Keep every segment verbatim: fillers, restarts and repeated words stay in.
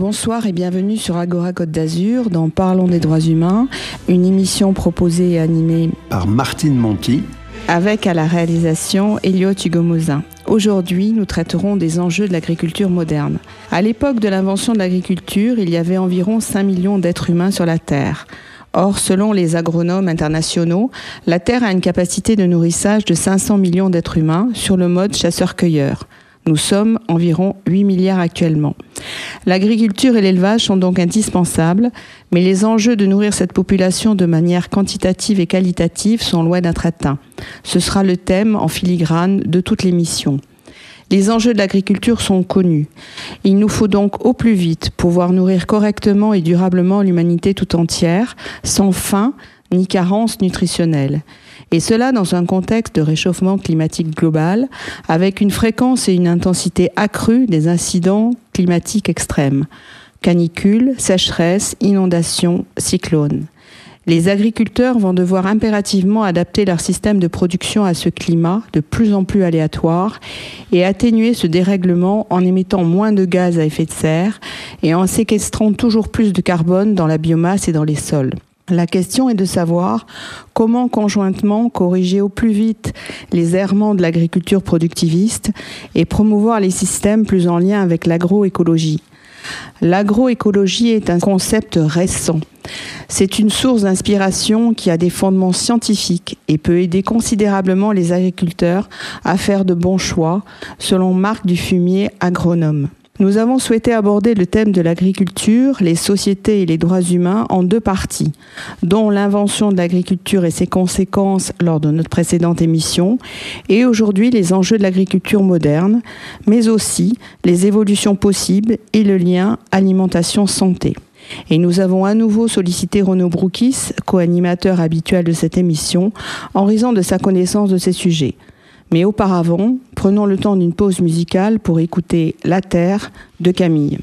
Bonsoir et bienvenue sur Agora Côte d'Azur dans Parlons des droits humains, une émission proposée et animée par Martine Monti avec à la réalisation Elliot Hugomozin. Aujourd'hui, nous traiterons des enjeux de l'agriculture moderne. À l'époque de l'invention de l'agriculture, il y avait environ cinq millions d'êtres humains sur la Terre. Or, selon les agronomes internationaux, la Terre a une capacité de nourrissage de cinq cents millions d'êtres humains sur le mode chasseur-cueilleur. Nous sommes environ huit milliards actuellement. L'agriculture et l'élevage sont donc indispensables, mais les enjeux de nourrir cette population de manière quantitative et qualitative sont loin d'être atteints. Ce sera le thème en filigrane de toute l'émission. Les enjeux de l'agriculture sont connus. Il nous faut donc au plus vite pouvoir nourrir correctement et durablement l'humanité tout entière, sans faim ni carence nutritionnelle. Et cela dans un contexte de réchauffement climatique global, avec une fréquence et une intensité accrue des incidents climatiques extrêmes. Canicules, sécheresse, inondations, cyclones. Les agriculteurs vont devoir impérativement adapter leur système de production à ce climat de plus en plus aléatoire et atténuer ce dérèglement en émettant moins de gaz à effet de serre et en séquestrant toujours plus de carbone dans la biomasse et dans les sols. La question est de savoir comment conjointement corriger au plus vite les errements de l'agriculture productiviste et promouvoir les systèmes plus en lien avec l'agroécologie. L'agroécologie est un concept récent. C'est une source d'inspiration qui a des fondements scientifiques et peut aider considérablement les agriculteurs à faire de bons choix, selon Marc Dufumier, agronome. Nous avons souhaité aborder le thème de l'agriculture, les sociétés et les droits humains en deux parties, dont l'invention de l'agriculture et ses conséquences lors de notre précédente émission, et aujourd'hui les enjeux de l'agriculture moderne, mais aussi les évolutions possibles et le lien alimentation-santé. Et nous avons à nouveau sollicité Renaud Broukis, co-animateur habituel de cette émission, en raison de sa connaissance de ces sujets. Mais auparavant, prenons le temps d'une pause musicale pour écouter La Terre de Camille.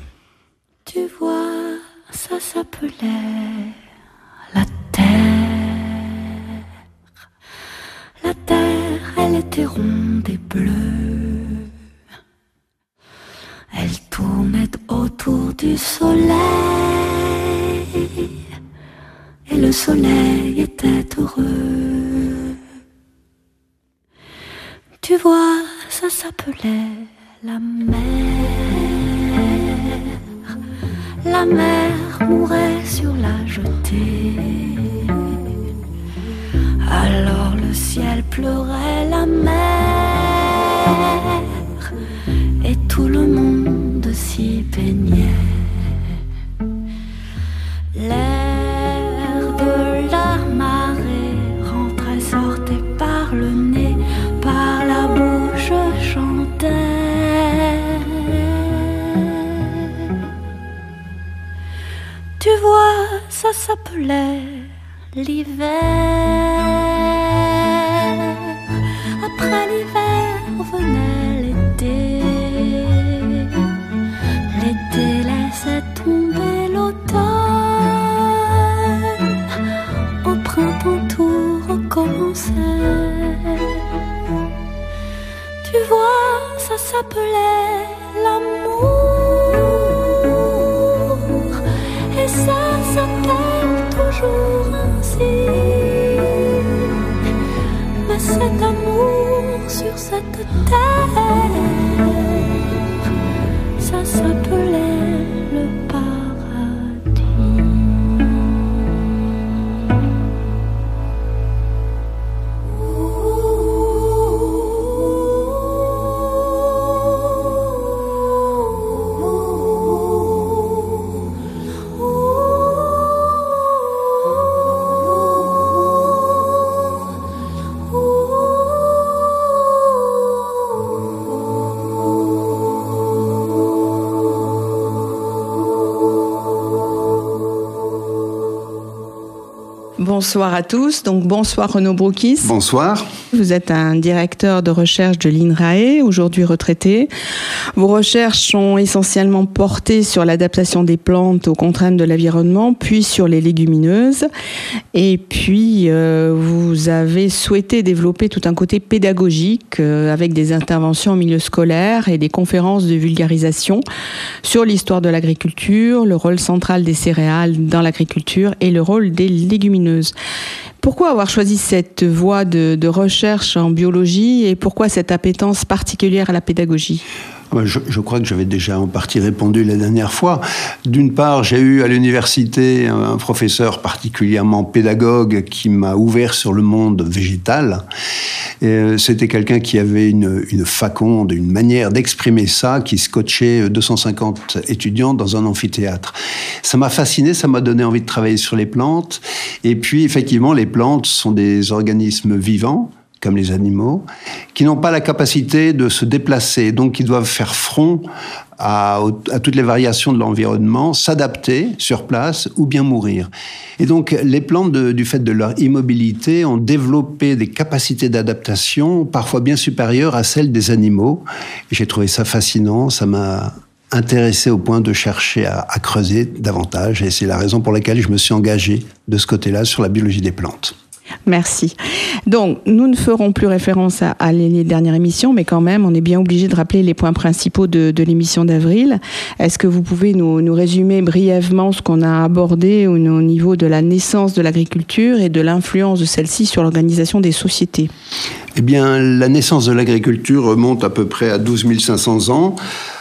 Tu vois, ça s'appelait la terre. La terre, elle était ronde et bleue. Elle tournait autour du soleil. Et le soleil était heureux. Tu vois, ça s'appelait la mer. La mer mourait sur la jetée. Alors le ciel pleurait la mer. Et tout le monde s'y baignait. L'air de la marée rentrait, sortait par le nez. Par la bouche chantait. Tu vois, ça s'appelait l'hiver. Après l'hiver venait l'été. L'été laissait tomber l'automne. Au printemps tout recommençait. Tu vois, ça s'appelait l'amour. Et ça s'appelle toujours ainsi. Mais cet amour sur cette terre, ça s'appelait le paradis. Bonsoir à tous, donc bonsoir Renaud Broukis. Bonsoir. Vous êtes un directeur de recherche de l'INRAE, aujourd'hui retraité. Vos recherches sont essentiellement portées sur l'adaptation des plantes aux contraintes de l'environnement, puis sur les légumineuses. Et puis, euh, vous avez souhaité développer tout un côté pédagogique euh, avec des interventions au milieu scolaire et des conférences de vulgarisation sur l'histoire de l'agriculture, le rôle central des céréales dans l'agriculture et le rôle des légumineuses. Pourquoi avoir choisi cette voie de, de recherche en biologie et pourquoi cette appétence particulière à la pédagogie ? Je, je crois que j'avais déjà en partie répondu la dernière fois. D'une part, j'ai eu à l'université un professeur particulièrement pédagogue qui m'a ouvert sur le monde végétal. Et c'était quelqu'un qui avait une, une faconde, une manière d'exprimer ça, qui scotchait deux cent cinquante étudiants dans un amphithéâtre. Ça m'a fasciné, ça m'a donné envie de travailler sur les plantes. Et puis, effectivement, les plantes sont des organismes vivants, comme les animaux, qui n'ont pas la capacité de se déplacer, donc qui doivent faire front à, à toutes les variations de l'environnement, s'adapter sur place ou bien mourir. Et donc, les plantes, de, du fait de leur immobilité, ont développé des capacités d'adaptation parfois bien supérieures à celles des animaux. Et j'ai trouvé ça fascinant, ça m'a intéressé au point de chercher à, à creuser davantage. Et c'est la raison pour laquelle je me suis engagé de ce côté-là sur la biologie des plantes. Merci. Donc, nous ne ferons plus référence à, à les dernières émissions, mais quand même, on est bien obligé de rappeler les points principaux de, de l'émission d'avril. Est-ce que vous pouvez nous, nous résumer brièvement ce qu'on a abordé au, au niveau de la naissance de l'agriculture et de l'influence de celle-ci sur l'organisation des sociétés ? Eh bien, la naissance de l'agriculture remonte à peu près à douze mille cinq cents ans.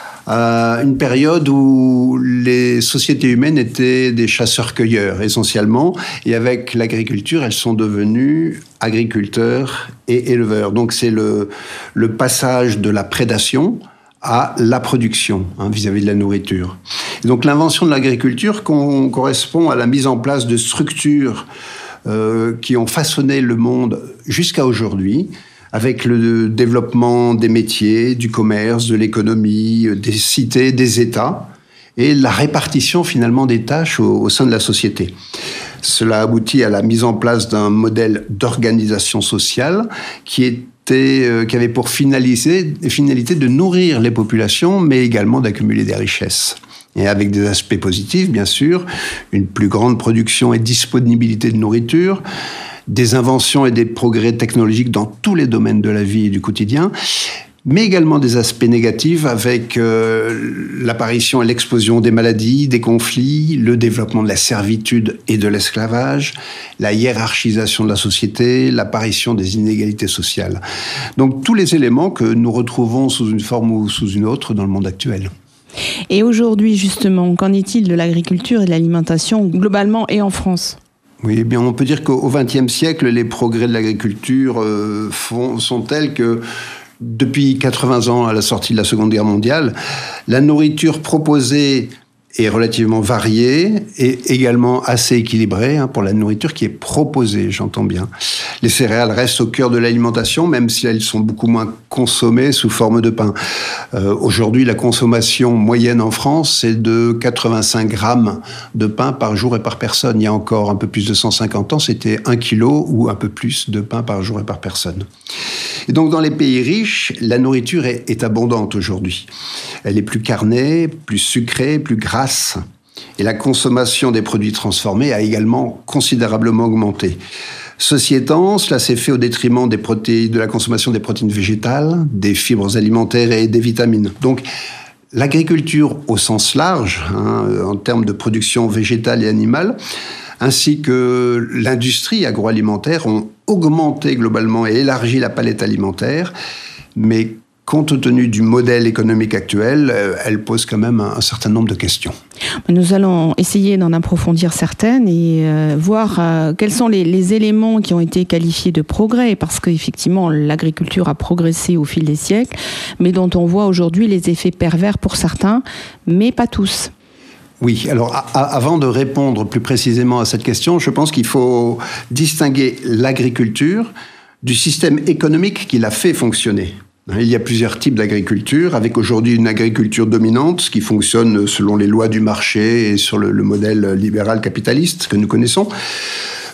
À une période où les sociétés humaines étaient des chasseurs-cueilleurs essentiellement, et avec l'agriculture, elles sont devenues agriculteurs et éleveurs. Donc c'est le, le passage de la prédation à la production, hein, vis-à-vis de la nourriture. Et donc l'invention de l'agriculture con, correspond à la mise en place de structures euh, qui ont façonné le monde jusqu'à aujourd'hui, avec le développement des métiers, du commerce, de l'économie, des cités, des États, et la répartition finalement des tâches au, au sein de la société. Cela aboutit à la mise en place d'un modèle d'organisation sociale qui était, euh, qui avait pour finalité, finalité de nourrir les populations, mais également d'accumuler des richesses. Et avec des aspects positifs, bien sûr, une plus grande production et disponibilité de nourriture, des inventions et des progrès technologiques dans tous les domaines de la vie et du quotidien, mais également des aspects négatifs avec euh, l'apparition et l'explosion des maladies, des conflits, le développement de la servitude et de l'esclavage, la hiérarchisation de la société, l'apparition des inégalités sociales. Donc tous les éléments que nous retrouvons sous une forme ou sous une autre dans le monde actuel. Et aujourd'hui, justement, qu'en est-il de l'agriculture et de l'alimentation globalement et en France ? Oui, eh bien, on peut dire qu'au vingtième siècle, les progrès de l'agriculture euh, font, sont tels que depuis quatre-vingts ans, à la sortie de la Seconde Guerre mondiale, la nourriture proposée est relativement variée et également assez équilibrée hein, pour la nourriture qui est proposée, j'entends bien. Les céréales restent au cœur de l'alimentation, même si elles sont beaucoup moins consommées sous forme de pain. Euh, aujourd'hui, la consommation moyenne en France, c'est de quatre-vingt-cinq grammes de pain par jour et par personne. Il y a encore un peu plus de cent cinquante ans, c'était un kilo ou un peu plus de pain par jour et par personne. Et donc, dans les pays riches, la nourriture est, est abondante aujourd'hui. Elle est plus carnée, plus sucrée, plus grasse. Et la consommation des produits transformés a également considérablement augmenté. Ceci étant, cela s'est fait au détriment des protéines, de la consommation des protéines végétales, des fibres alimentaires et des vitamines. Donc, l'agriculture au sens large, hein, en termes de production végétale et animale, ainsi que l'industrie agroalimentaire ont augmenté globalement et élargi la palette alimentaire, mais compte tenu du modèle économique actuel, elle pose quand même un, un certain nombre de questions. Nous allons essayer d'en approfondir certaines et euh, voir euh, quels sont les, les éléments qui ont été qualifiés de progrès, parce qu'effectivement, l'agriculture a progressé au fil des siècles, mais dont on voit aujourd'hui les effets pervers pour certains, mais pas tous. Oui, alors a, a, avant de répondre plus précisément à cette question, je pense qu'il faut distinguer l'agriculture du système économique qui l'a fait fonctionner. Il y a plusieurs types d'agriculture, avec aujourd'hui une agriculture dominante qui fonctionne selon les lois du marché et sur le, le modèle libéral capitaliste que nous connaissons.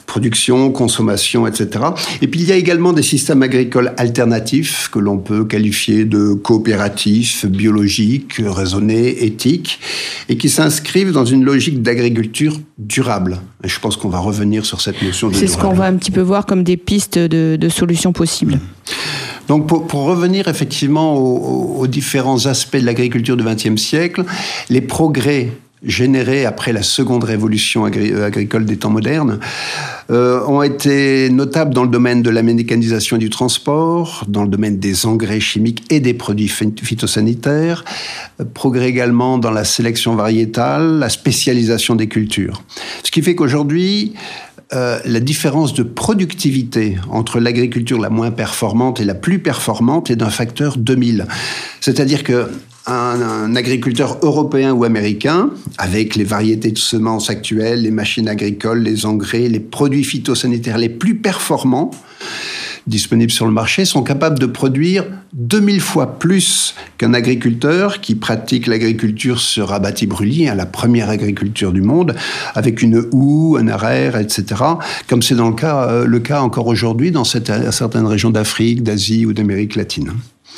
production, consommation, et cetera. Et puis il y a également des systèmes agricoles alternatifs que l'on peut qualifier de coopératifs, biologiques, raisonnés, éthiques, et qui s'inscrivent dans une logique d'agriculture durable. Et je pense qu'on va revenir sur cette notion de C'est durable. ce qu'on va un petit peu voir comme des pistes de, de solutions possibles. Mmh. Donc pour, pour revenir effectivement aux, aux différents aspects de l'agriculture du vingtième siècle, les progrès générés après la seconde révolution agri- agricole des temps modernes, euh, ont été notables dans le domaine de la mécanisation et du transport, dans le domaine des engrais chimiques et des produits phytosanitaires, euh, progrès également dans la sélection variétale, la spécialisation des cultures. Ce qui fait qu'aujourd'hui, euh, la différence de productivité entre l'agriculture la moins performante et la plus performante est d'un facteur deux mille. C'est-à-dire que Un, un agriculteur européen ou américain, avec les variétés de semences actuelles, les machines agricoles, les engrais, les produits phytosanitaires les plus performants disponibles sur le marché, sont capables de produire deux mille fois plus qu'un agriculteur qui pratique l'agriculture sur abatis-brûlis, la première agriculture du monde, avec une houe, un araire, et cetera, comme c'est dans le cas, le cas encore aujourd'hui dans cette, certaines régions d'Afrique, d'Asie ou d'Amérique latine.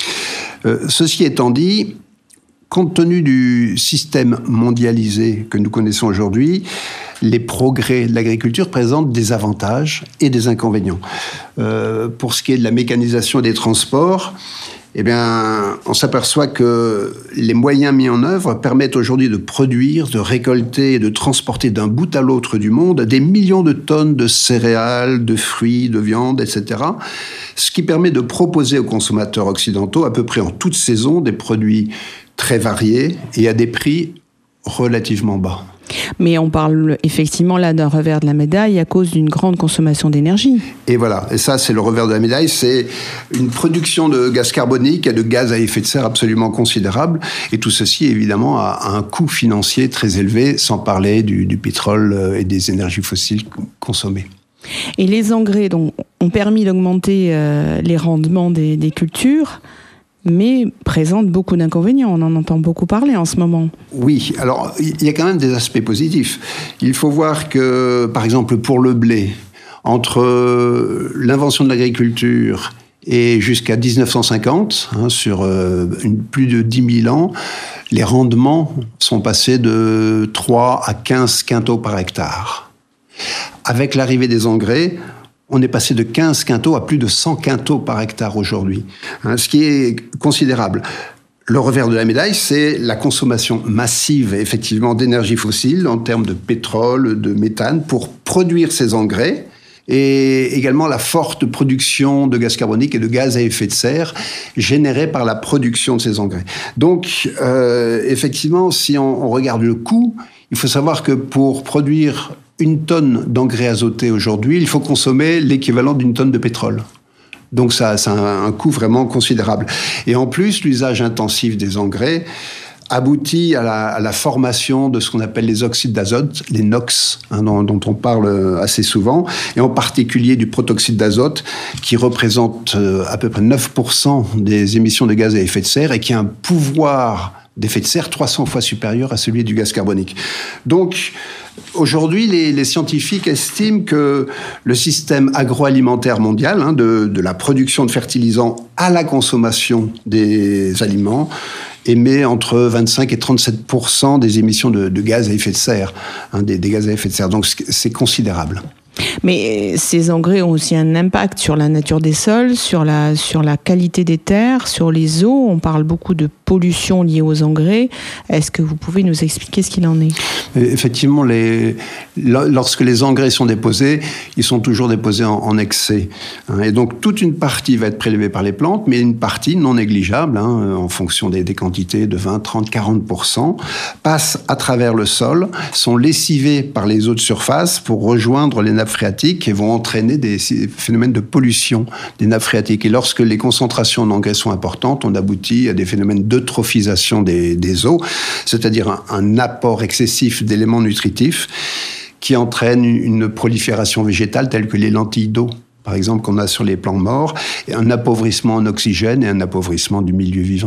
Euh, ceci étant dit, compte tenu du système mondialisé que nous connaissons aujourd'hui, les progrès de l'agriculture présentent des avantages et des inconvénients. Euh, pour ce qui est de la mécanisation des transports, eh bien, on s'aperçoit que les moyens mis en œuvre permettent aujourd'hui de produire, de récolter et de transporter d'un bout à l'autre du monde des millions de tonnes de céréales, de fruits, de viande, et cetera. Ce qui permet de proposer aux consommateurs occidentaux, à peu près en toute saison, des produits très variés et à des prix relativement bas. Mais on parle effectivement là d'un revers de la médaille à cause d'une grande consommation d'énergie. Et voilà, et ça c'est le revers de la médaille, c'est une production de gaz carbonique et de gaz à effet de serre absolument considérable, et tout ceci évidemment a un coût financier très élevé, sans parler du, du pétrole et des énergies fossiles consommées. Et les engrais donc, ont permis d'augmenter euh, les rendements des, des cultures, mais présentent beaucoup d'inconvénients. On en entend beaucoup parler en ce moment. Oui, alors il y a quand même des aspects positifs. Il faut voir que, par exemple, pour le blé, entre l'invention de l'agriculture et jusqu'à dix-neuf cent cinquante, hein, sur euh, une, plus de dix mille ans, les rendements sont passés de trois à quinze quintaux par hectare. Avec l'arrivée des engrais, on est passé de quinze quintaux à plus de cent quintaux par hectare aujourd'hui, hein, ce qui est considérable. Le revers de la médaille, c'est la consommation massive, effectivement, d'énergie fossile en termes de pétrole, de méthane, pour produire ces engrais, et également la forte production de gaz carbonique et de gaz à effet de serre générée par la production de ces engrais. Donc, euh, effectivement, si on, on regarde le coût, il faut savoir que pour produire une tonne d'engrais azotés aujourd'hui, il faut consommer l'équivalent d'une tonne de pétrole. Donc ça, ça a un coût vraiment considérable. Et en plus, l'usage intensif des engrais aboutit à la, à la formation de ce qu'on appelle les oxydes d'azote, les NOx, hein, dont, dont on parle assez souvent, et en particulier du protoxyde d'azote, qui représente euh, à peu près neuf pour cent des émissions de gaz à effet de serre et qui a un pouvoir d'effet de serre trois cents fois supérieur à celui du gaz carbonique. Donc, aujourd'hui, les, les scientifiques estiment que le système agroalimentaire mondial, hein, de, de la production de fertilisants à la consommation des aliments, émet entre vingt-cinq et trente-sept pour cent des émissions de, de gaz à effet de serre, hein, des, des gaz à effet de serre. Donc, c'est considérable. Mais ces engrais ont aussi un impact sur la nature des sols, sur la, sur la qualité des terres, sur les eaux. On parle beaucoup de pollution liée aux engrais. Est-ce que vous pouvez nous expliquer ce qu'il en est ? Effectivement, les, lorsque les engrais sont déposés, ils sont toujours déposés en, en excès. Et donc, toute une partie va être prélevée par les plantes, mais une partie non négligeable, hein, en fonction des, des quantités de vingt, trente, quarante pour cent, passe à travers le sol, sont lessivées par les eaux de surface pour rejoindre les nappes phréatiques et vont entraîner des phénomènes de pollution des nappes phréatiques. Et lorsque les concentrations d'engrais sont importantes, on aboutit à des phénomènes d'eutrophisation des, des eaux, c'est-à-dire un, un apport excessif d'éléments nutritifs qui entraîne une prolifération végétale telle que les lentilles d'eau, par exemple, qu'on a sur les plants morts, et un appauvrissement en oxygène et un appauvrissement du milieu vivant.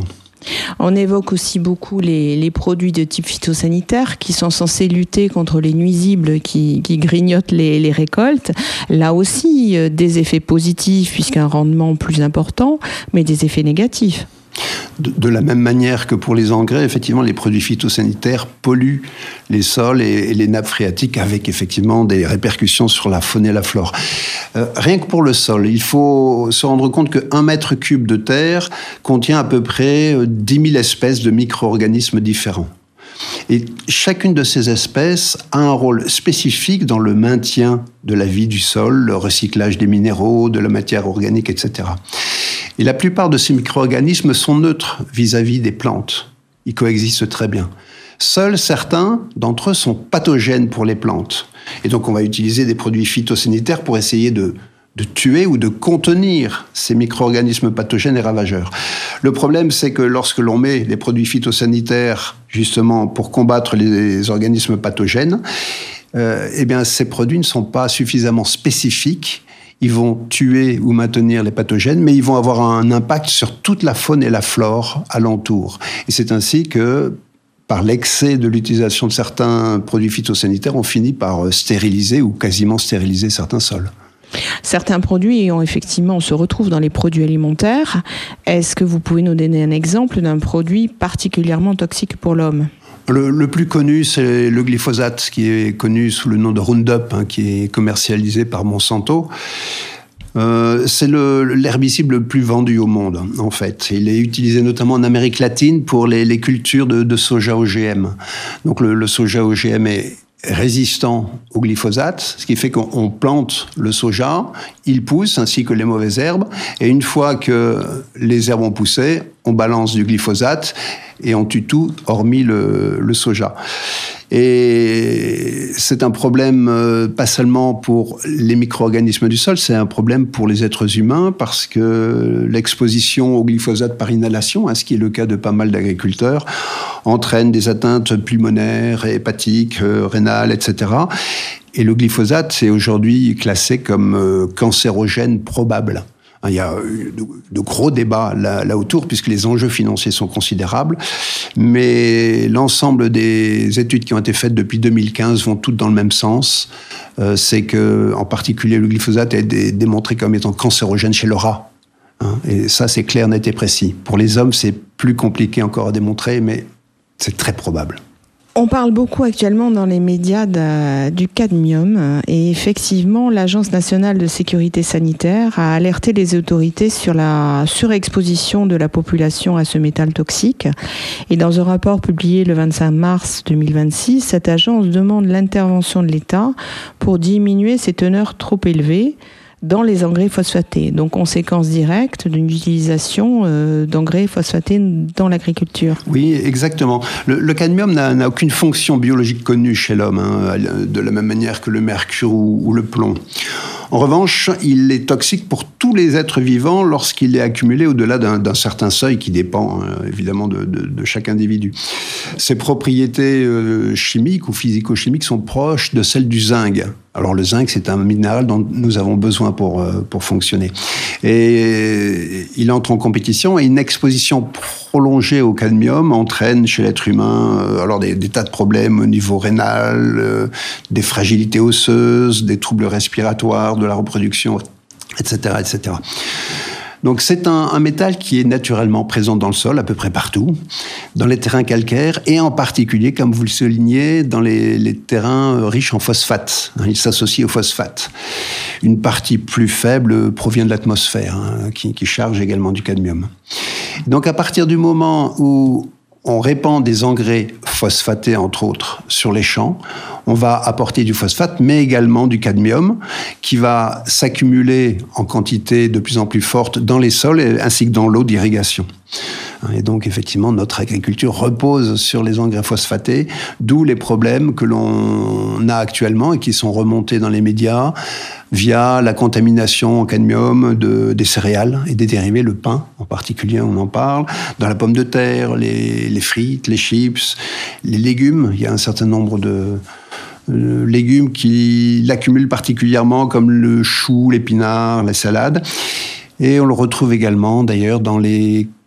On évoque aussi beaucoup les, les produits de type phytosanitaire qui sont censés lutter contre les nuisibles qui, qui grignotent les, les récoltes. Là aussi, euh, des effets positifs puisqu'un rendement plus important, mais des effets négatifs. De, de la même manière que pour les engrais, effectivement, les produits phytosanitaires polluent les sols et, et les nappes phréatiques avec effectivement des répercussions sur la faune et la flore. Euh, rien que pour le sol, il faut se rendre compte qu'un mètre cube de terre contient à peu près dix mille espèces de micro-organismes différents. Et chacune de ces espèces a un rôle spécifique dans le maintien de la vie du sol, le recyclage des minéraux, de la matière organique, et cetera. Et la plupart de ces micro-organismes sont neutres vis-à-vis des plantes. Ils coexistent très bien. Seuls certains d'entre eux sont pathogènes pour les plantes. Et donc on va utiliser des produits phytosanitaires pour essayer de, de tuer ou de contenir ces micro-organismes pathogènes et ravageurs. Le problème, c'est que lorsque l'on met des produits phytosanitaires justement pour combattre les organismes pathogènes, euh, eh bien ces produits ne sont pas suffisamment spécifiques. Ils vont tuer ou maintenir les pathogènes, mais ils vont avoir un impact sur toute la faune et la flore alentour. Et c'est ainsi que, par l'excès de l'utilisation de certains produits phytosanitaires, on finit par stériliser ou quasiment stériliser certains sols. Certains produits, on, effectivement, on se retrouve dans les produits alimentaires. Est-ce que vous pouvez nous donner un exemple d'un produit particulièrement toxique pour l'homme ? Le, le plus connu, c'est le glyphosate, qui est connu sous le nom de Roundup, hein, qui est commercialisé par Monsanto. Euh, c'est le, l'herbicide le plus vendu au monde, en fait. Il est utilisé notamment en Amérique latine pour les, les cultures de, de soja O G M. Donc le, le soja O G M est résistant au glyphosate, ce qui fait qu'on plante le soja, il pousse, ainsi que les mauvaises herbes, et une fois que les herbes ont poussé, on balance du glyphosate et on tue tout, hormis le, le soja. Et c'est un problème euh, pas seulement pour les micro-organismes du sol, c'est un problème pour les êtres humains parce que l'exposition au glyphosate par inhalation, hein, ce qui est le cas de pas mal d'agriculteurs, entraîne des atteintes pulmonaires, hépatiques, euh, rénales, et cetera. Et le glyphosate, c'est aujourd'hui classé comme euh, cancérogène probable. Il y a de gros débats là, là autour, puisque les enjeux financiers sont considérables. Mais l'ensemble des études qui ont été faites depuis deux mille quinze vont toutes dans le même sens. Euh, c'est que, en particulier, le glyphosate est dé- démontré comme étant cancérogène chez le rat. Hein, et ça, c'est clair, net et précis. Pour les hommes, c'est plus compliqué encore à démontrer, mais c'est très probable. On parle beaucoup actuellement dans les médias de, du cadmium et effectivement l'Agence nationale de sécurité sanitaire a alerté les autorités sur la surexposition de la population à ce métal toxique. Et dans un rapport publié le vingt-cinq mars deux mille vingt-six, cette agence demande l'intervention de l'État pour diminuer ces teneurs trop élevées dans les engrais phosphatés. Donc, conséquence directe d'une utilisation euh, d'engrais phosphatés dans l'agriculture. Oui, exactement. Le, le cadmium n'a, n'a aucune fonction biologique connue chez l'homme, hein, de la même manière que le mercure ou, ou le plomb. En revanche, il est toxique pour tous les êtres vivants lorsqu'il est accumulé au-delà d'un, d'un certain seuil qui dépend hein, évidemment de, de, de chaque individu. Ses propriétés euh, chimiques ou physico-chimiques sont proches de celles du zinc. Alors le zinc, c'est un minéral dont nous avons besoin pour, euh, pour fonctionner. Et il entre en compétition et une exposition prolongée au cadmium entraîne chez l'être humain euh, alors des, des tas de problèmes au niveau rénal, euh, des fragilités osseuses, des troubles respiratoires, de la reproduction, et cetera, et cetera. Donc c'est un, un métal qui est naturellement présent dans le sol, à peu près partout, dans les terrains calcaires, et en particulier, comme vous le soulignez, dans les, les terrains riches en phosphate. Hein, il s'associe au phosphate. Une partie plus faible provient de l'atmosphère, hein, qui, qui charge également du cadmium. Donc à partir du moment où on répand des engrais phosphatés, entre autres, sur les champs, on va apporter du phosphate, mais également du cadmium, qui va s'accumuler en quantité de plus en plus forte dans les sols, ainsi que dans l'eau d'irrigation. Et donc, effectivement, notre agriculture repose sur les engrais phosphatés, d'où les problèmes que l'on a actuellement et qui sont remontés dans les médias via la contamination en cadmium de, des céréales et des dérivés, le pain en particulier, on en parle, dans la pomme de terre, les, les frites, les chips, les légumes. Il y a un certain nombre de euh, légumes qui l'accumulent particulièrement, comme le chou, l'épinard, la salade. Et on le retrouve également, d'ailleurs, dans les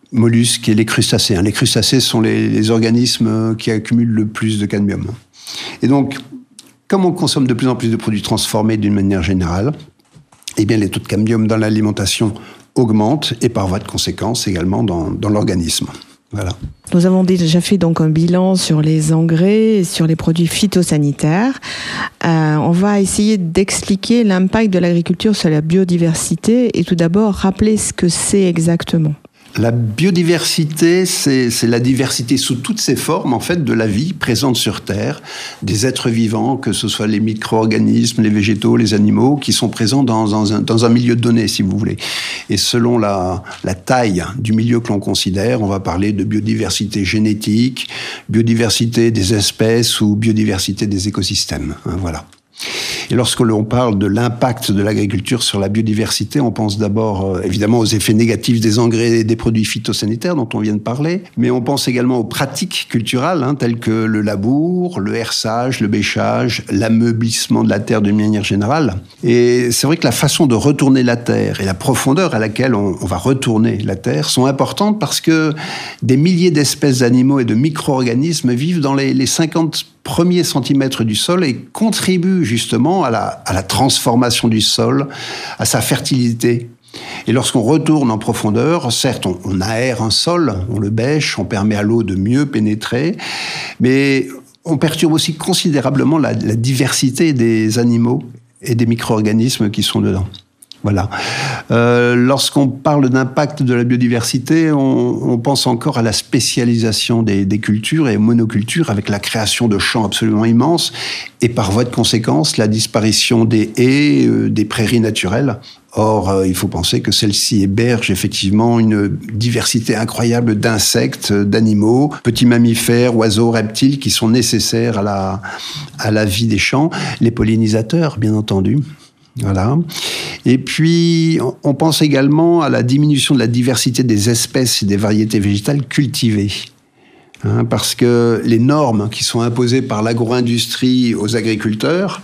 mollusques et les crustacés. Les crustacés sont les, les organismes qui accumulent le plus de cadmium. Et donc, comme on consomme de plus en plus de produits transformés d'une manière générale, eh bien, les taux de cadmium dans l'alimentation augmentent et par voie de conséquence également dans, dans l'organisme. Voilà. Nous avons déjà fait donc un bilan sur les engrais et sur les produits phytosanitaires. Euh, on va essayer d'expliquer l'impact de l'agriculture sur la biodiversité et tout d'abord rappeler ce que c'est exactement. La biodiversité, c'est, c'est la diversité sous toutes ses formes, en fait, de la vie présente sur Terre, des êtres vivants, que ce soit les micro-organismes, les végétaux, les animaux, qui sont présents dans, dans, un, dans un milieu donné, si vous voulez. Et selon la, la taille du milieu que l'on considère, on va parler de biodiversité génétique, biodiversité des espèces ou biodiversité des écosystèmes. Hein, voilà. Et lorsque l'on parle de l'impact de l'agriculture sur la biodiversité, on pense d'abord euh, évidemment aux effets négatifs des engrais et des produits phytosanitaires dont on vient de parler, mais on pense également aux pratiques culturelles hein, telles que le labour, le herçage, le bêchage, l'ameublissement de la terre d'une manière générale. Et c'est vrai que la façon de retourner la terre et la profondeur à laquelle on, on va retourner la terre sont importantes parce que des milliers d'espèces d'animaux et de micro-organismes vivent dans les, les cinquante premiers centimètres du sol et contribuent justement à la, à la transformation du sol, à sa fertilité. Et lorsqu'on retourne en profondeur, certes, on, on aère un sol, on le bêche, on permet à l'eau de mieux pénétrer, mais on perturbe aussi considérablement la, la diversité des animaux et des micro-organismes qui sont dedans. Voilà. Euh, lorsqu'on parle d'impact de la biodiversité, on, on pense encore à la spécialisation des, des cultures et monocultures avec la création de champs absolument immenses et par voie de conséquence la disparition des haies, euh, des prairies naturelles. Or, euh, il faut penser que celles-ci hébergent effectivement une diversité incroyable d'insectes, d'animaux, petits mammifères, oiseaux, reptiles qui sont nécessaires à la, à la vie des champs. Les pollinisateurs, bien entendu. Voilà. Et puis, on pense également à la diminution de la diversité des espèces et des variétés végétales cultivées. Hein, parce que les normes qui sont imposées par l'agro-industrie aux agriculteurs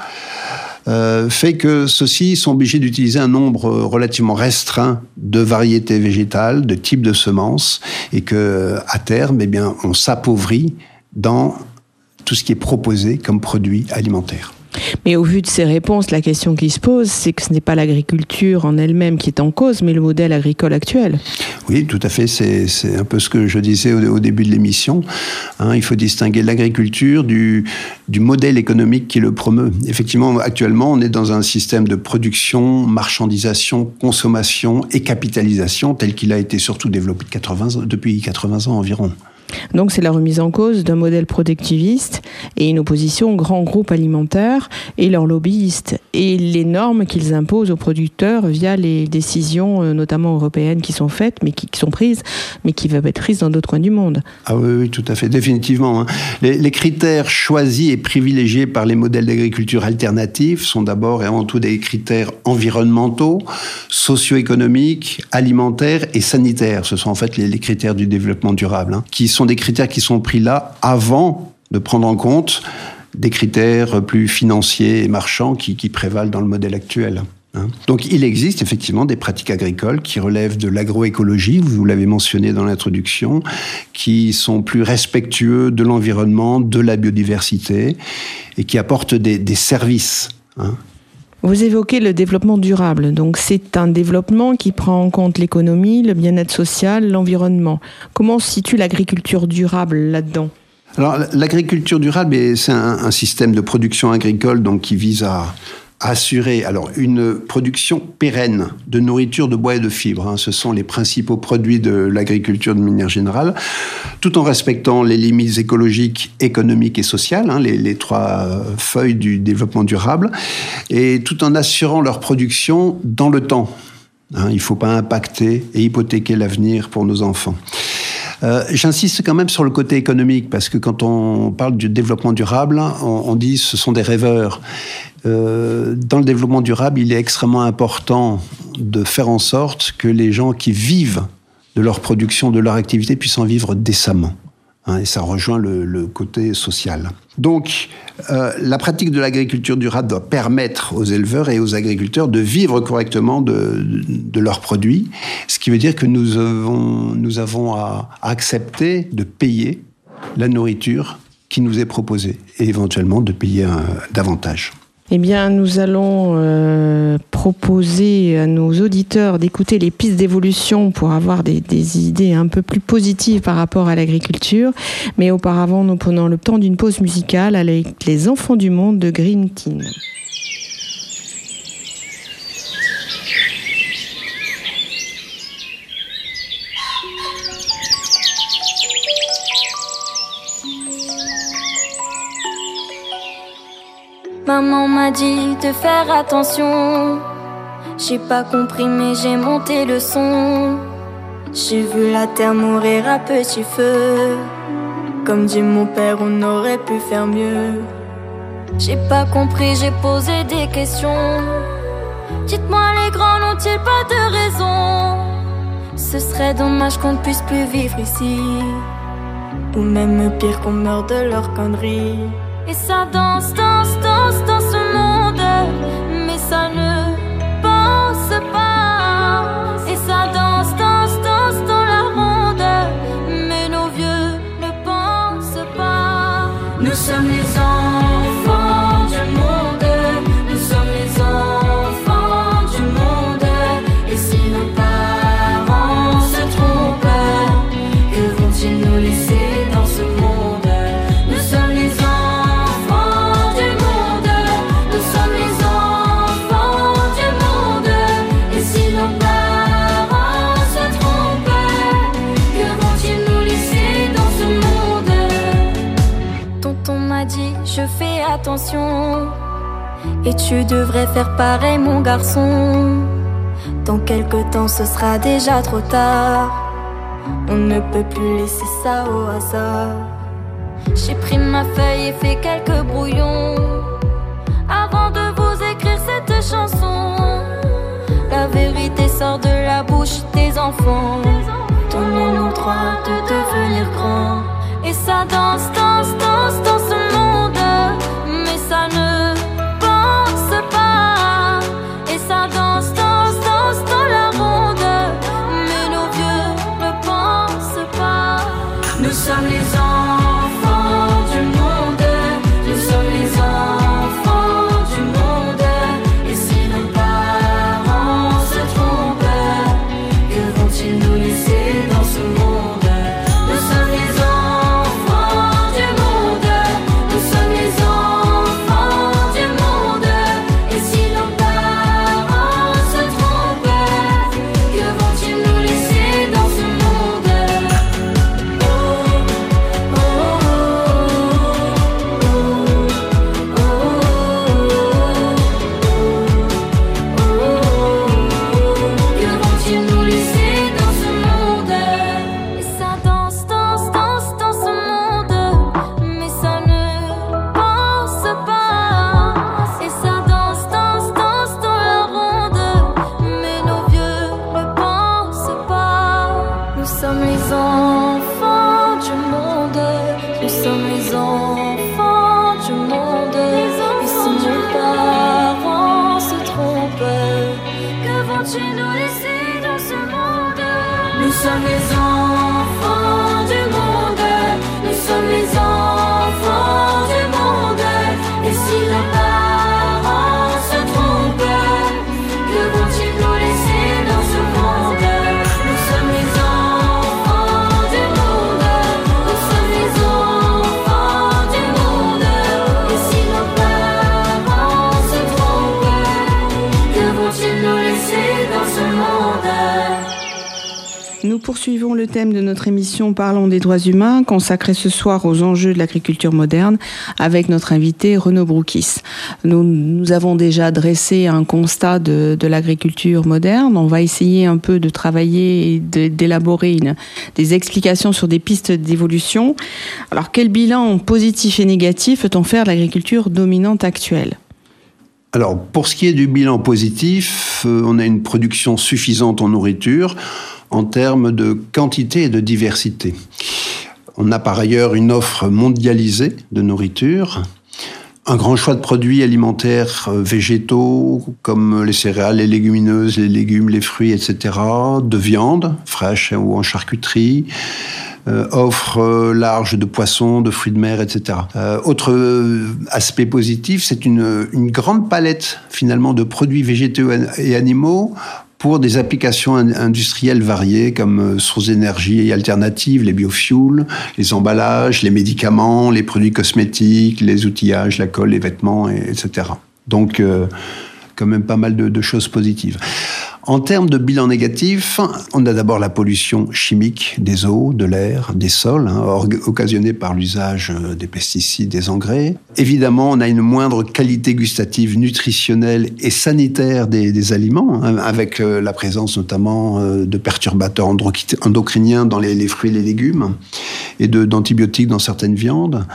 euh, fait que ceux-ci sont obligés d'utiliser un nombre relativement restreint de variétés végétales, de types de semences, et que, à terme, eh bien, on s'appauvrit dans tout ce qui est proposé comme produit alimentaire. Mais au vu de ces réponses, la question qui se pose, c'est que ce n'est pas l'agriculture en elle-même qui est en cause, mais le modèle agricole actuel. Oui, tout à fait. C'est, c'est un peu ce que je disais au, au début de l'émission. Hein, il faut distinguer l'agriculture du, du modèle économique qui le promeut. Effectivement, actuellement, on est dans un système de production, marchandisation, consommation et capitalisation tel qu'il a été surtout développé de quatre-vingts, depuis quatre-vingts ans environ. Donc c'est la remise en cause d'un modèle productiviste et une opposition aux grands groupes alimentaires et leurs lobbyistes et les normes qu'ils imposent aux producteurs via les décisions notamment européennes qui sont faites, mais qui, qui sont prises, mais qui peuvent être prises dans d'autres coins du monde. Ah oui, oui, tout à fait, définitivement. Hein. Les, les critères choisis et privilégiés par les modèles d'agriculture alternatifs sont d'abord et avant tout des critères environnementaux, socio-économiques, alimentaires et sanitaires. Ce sont en fait les, les critères du développement durable, hein, qui sont des critères qui sont pris là avant de prendre en compte des critères plus financiers et marchands qui, qui prévalent dans le modèle actuel. Hein. Donc il existe effectivement des pratiques agricoles qui relèvent de l'agroécologie, vous l'avez mentionné dans l'introduction, qui sont plus respectueux de l'environnement, de la biodiversité et qui apportent des, des services. Hein. Vous évoquez le développement durable, donc c'est un développement qui prend en compte l'économie, le bien-être social, l'environnement. Comment se situe l'agriculture durable là-dedans ? Alors l'agriculture durable, c'est un, un système de production agricole donc, qui vise à assurer alors, une production pérenne de nourriture, de bois et de fibres. Hein. Ce sont les principaux produits de l'agriculture de manière générale, tout en respectant les limites écologiques, économiques et sociales, hein, les, les trois feuilles du développement durable, et tout en assurant leur production dans le temps. Hein. Il ne faut pas impacter et hypothéquer l'avenir pour nos enfants. Euh, j'insiste quand même sur le côté économique, parce que quand on parle du développement durable, on, on dit ce sont des rêveurs. Euh, dans le développement durable, il est extrêmement important de faire en sorte que les gens qui vivent de leur production, de leur activité, puissent en vivre décemment. Hein, et ça rejoint le, le côté social. Donc, euh, la pratique de l'agriculture durable doit permettre aux éleveurs et aux agriculteurs de vivre correctement de, de, de leurs produits, ce qui veut dire que nous avons, nous avons à, à accepter de payer la nourriture qui nous est proposée et éventuellement de payer un, davantage. Eh bien, nous allons euh, proposer à nos auditeurs d'écouter les pistes d'évolution pour avoir des, des idées un peu plus positives par rapport à l'agriculture. Mais auparavant, nous prenons le temps d'une pause musicale avec Les Enfants du Monde de Green Teen. Maman m'a dit de faire attention. J'ai pas compris mais j'ai monté le son. J'ai vu la terre mourir à petit feu. Comme dit mon père, on aurait pu faire mieux. J'ai pas compris, j'ai posé des questions. Dites-moi les grands n'ont-ils pas de raison? Ce serait dommage qu'on ne puisse plus vivre ici, ou même pire qu'on meure de leurs conneries. Et ça danse, danse, danse dans ce monde, mais ça ne pense pas. Et ça danse, danse, danse dans la ronde, mais nos vieux ne pensent pas. Nous sommes les enfants du monde, nous sommes les enfants du monde. Et si nos parents se trompent, que vont-ils nous laisser dans ce monde? Nous sommes les enfants du monde, nous sommes les enfants du monde. Et si nos parents se trompent, que vont-ils nous laisser dans ce monde? Tonton m'a dit, je fais attention, et tu devrais faire pareil mon garçon. Dans quelque temps ce sera déjà trop tard, on ne peut plus laisser ça au hasard. J'ai pris ma feuille et fait quelques brouillons avant de vous écrire cette chanson. La vérité sort de la bouche des enfants. Donnez-nous le droit de devenir grands. Et ça danse, danse, danse dans ce monde, mais ça ne pense pas. Et ça danse, danse, danse dans la ronde, mais nos vieux ne pensent pas. Nous sommes les enfants du monde, nous sommes les enfants du monde. Et si nos parents se trompent, que vont-ils nous laisser dans ce monde? Nous sommes les enfants du monde, nous sommes les enfants du monde. Et si nos parents se trompent, que vont-ils nous laisser dans ce monde? Oh, oh, oh, oh, oh. Que vont-ils nous laisser dans ce monde? Et ça danse, danse, danse dans ce monde, mais ça ne pense pas. Et ça danse, danse, danse dans la ronde, mais nos vieux ne pensent pas. Nous sommes les enfants du monde, nous sommes les enfants du monde. Et si nos parents se trompent, que vont-ils nous laisser dans ce monde? Nous sommes les enfants du monde, nous sommes les enfants du monde. Et si nos parents se trompent, que vont-ils nous laisser dans ce monde? Nous sommes les enfants du monde, nous sommes les enfants du monde. Et si nos parents se trompent, que vont-ils nous laisser dans ce monde? Nous poursuivons le thème de notre émission Parlons des droits humains, consacré ce soir aux enjeux de l'agriculture moderne, avec notre invité Renaud Broukis. Nous, nous avons déjà dressé un constat de, de l'agriculture moderne. On va essayer un peu de travailler et de, d'élaborer une, des explications sur des pistes d'évolution. Alors, quel bilan positif et négatif peut-on faire de l'agriculture dominante actuelle ? Alors, pour ce qui est du bilan positif, euh, on a une production suffisante en nourriture en termes de quantité et de diversité. On a par ailleurs une offre mondialisée de nourriture, un grand choix de produits alimentaires végétaux, comme les céréales, les légumineuses, les légumes, les fruits, et cetera, de viande, fraîche ou en charcuterie, euh, offre euh, large de poissons, de fruits de mer, et cetera. Euh, autre euh, aspect positif, c'est une, une grande palette, finalement, de produits végétaux et animaux pour des applications industrielles variées comme sources d'énergie alternatives, les biofuels, les emballages, les médicaments, les produits cosmétiques, les outillages, la colle, les vêtements, et cetera. Donc, euh, quand même pas mal de, de choses positives. En termes de bilan négatif, on a d'abord la pollution chimique des eaux, de l'air, des sols, hein, occasionnée par l'usage des pesticides, des engrais. Évidemment, on a une moindre qualité gustative, nutritionnelle et sanitaire des, des aliments, hein, avec euh, la présence notamment euh, de perturbateurs endocriniens dans les, les fruits et les légumes, et de, d'antibiotiques dans certaines viandes.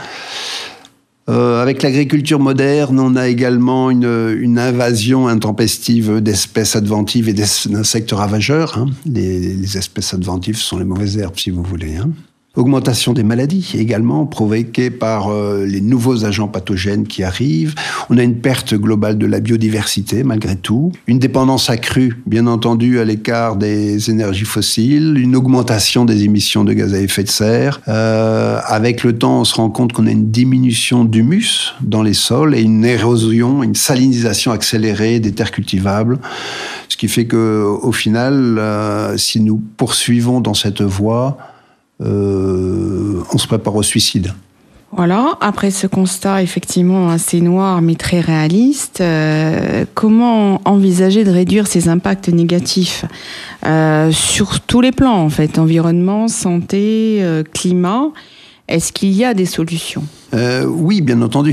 Euh, avec l'agriculture moderne, on a également une, une invasion intempestive d'espèces adventives et d'insectes ravageurs. Hein. Les, les espèces adventives sont les mauvaises herbes, si vous voulez. Hein. Augmentation des maladies également, provoquée par euh, les nouveaux agents pathogènes qui arrivent. On a une perte globale de la biodiversité, malgré tout. Une dépendance accrue, bien entendu, à l'écart des énergies fossiles. Une augmentation des émissions de gaz à effet de serre. Euh, avec le temps, on se rend compte qu'on a une diminution d'humus dans les sols et une érosion, une salinisation accélérée des terres cultivables. Ce qui fait qu'au final, euh, si nous poursuivons dans cette voie, Euh, on se prépare au suicide. Voilà, après ce constat effectivement assez noir mais très réaliste, euh, comment envisager de réduire ces impacts négatifs euh, sur tous les plans en fait, environnement, santé, euh, climat? Est-ce qu'il y a des solutions? euh, Oui, bien entendu.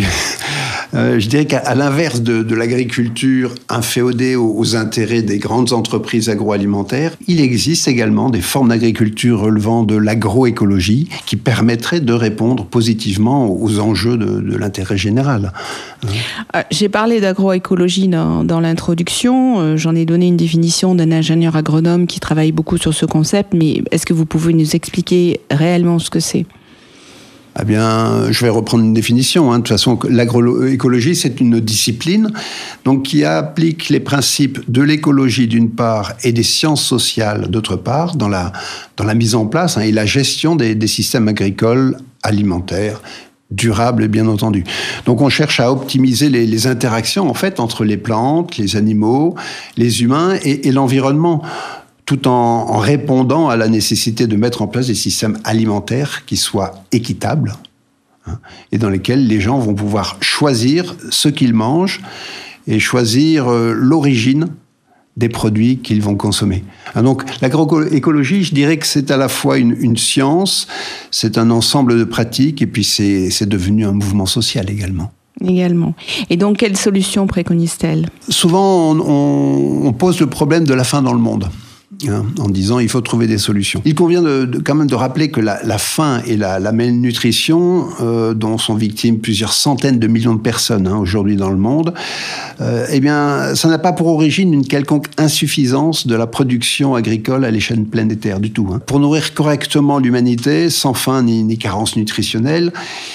Euh, je dirais qu'à l'inverse de, de l'agriculture inféodée aux, aux intérêts des grandes entreprises agroalimentaires, il existe également des formes d'agriculture relevant de l'agroécologie qui permettraient de répondre positivement aux enjeux de, de l'intérêt général. Euh, j'ai parlé d'agroécologie dans, dans l'introduction, euh, j'en ai donné une définition d'un ingénieur agronome qui travaille beaucoup sur ce concept, mais est-ce que vous pouvez nous expliquer réellement ce que c'est ? Eh bien, je vais reprendre une définition. Hein. De toute façon, l'agroécologie, c'est une discipline donc, qui applique les principes de l'écologie d'une part et des sciences sociales d'autre part dans la, dans la mise en place hein, et la gestion des, des systèmes agricoles, alimentaires, durables, bien entendu. Donc, on cherche à optimiser les, les interactions en fait entre les plantes, les animaux, les humains et, et l'environnement, tout en, en répondant à la nécessité de mettre en place des systèmes alimentaires qui soient équitables hein, et dans lesquels les gens vont pouvoir choisir ce qu'ils mangent et choisir euh, l'origine des produits qu'ils vont consommer. Hein, donc l'agroécologie, je dirais que c'est à la fois une, une science, c'est un ensemble de pratiques et puis c'est, c'est devenu un mouvement social également. Également. Et donc, quelles solutions préconise-t-elle ? Souvent, on, on, on pose le problème de la faim dans le monde. Hein, en disant il faut trouver des solutions. Il convient de, de, quand même de rappeler que la, la faim et la, la malnutrition, euh, dont sont victimes plusieurs centaines de millions de personnes hein, aujourd'hui dans le monde, euh, eh bien, ça n'a pas pour origine une quelconque insuffisance de la production agricole à l'échelle planétaire du tout. Hein. Pour nourrir correctement l'humanité, sans faim ni, ni carence nutritionnelle,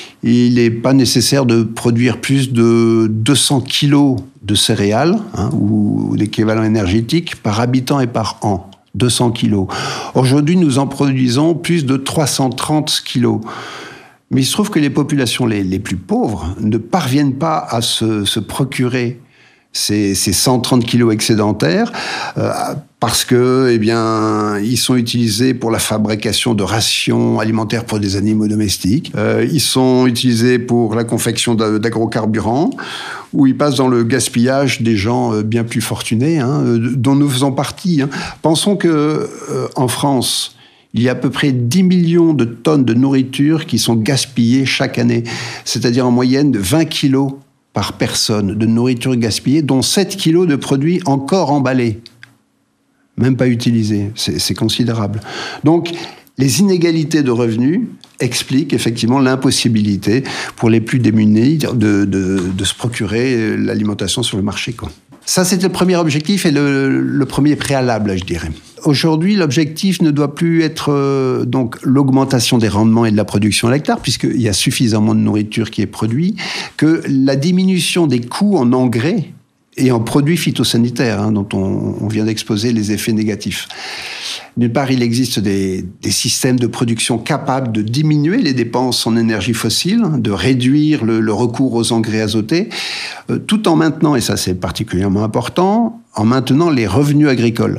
il n'est pas nécessaire de produire plus de deux cents kilos de céréales, hein, ou l'équivalent énergétique, par habitant et par an. deux cents kilos. Aujourd'hui, nous en produisons plus de trois cent trente kilos. Mais il se trouve que les populations les, les plus pauvres ne parviennent pas à se, se procurer ces, ces cent trente kilos excédentaires euh, parce que, eh bien, ils sont utilisés pour la fabrication de rations alimentaires pour des animaux domestiques. Euh, ils sont utilisés pour la confection d'agrocarburants, où ils passent dans le gaspillage des gens bien plus fortunés, hein, dont nous faisons partie. Hein. Pensons que euh, en France, il y a à peu près dix millions de tonnes de nourriture qui sont gaspillées chaque année, c'est-à-dire en moyenne vingt kilos par personne de nourriture gaspillée, dont sept kilos de produits encore emballés, même pas utilisés. C'est, c'est considérable. Donc, les inégalités de revenus expliquent effectivement l'impossibilité pour les plus démunis de, de, de se procurer l'alimentation sur le marché, quoi. Ça, c'était le premier objectif et le, le premier préalable, je dirais. Aujourd'hui, l'objectif ne doit plus être euh, donc l'augmentation des rendements et de la production à l'hectare, puisqu'il y a suffisamment de nourriture qui est produite, que la diminution des coûts en engrais et en produits phytosanitaires, hein, dont on, on vient d'exposer les effets négatifs. D'une part, il existe des, des systèmes de production capables de diminuer les dépenses en énergie fossile, de réduire le, le recours aux engrais azotés, euh, tout en maintenant, et ça c'est particulièrement important, en maintenant les revenus agricoles.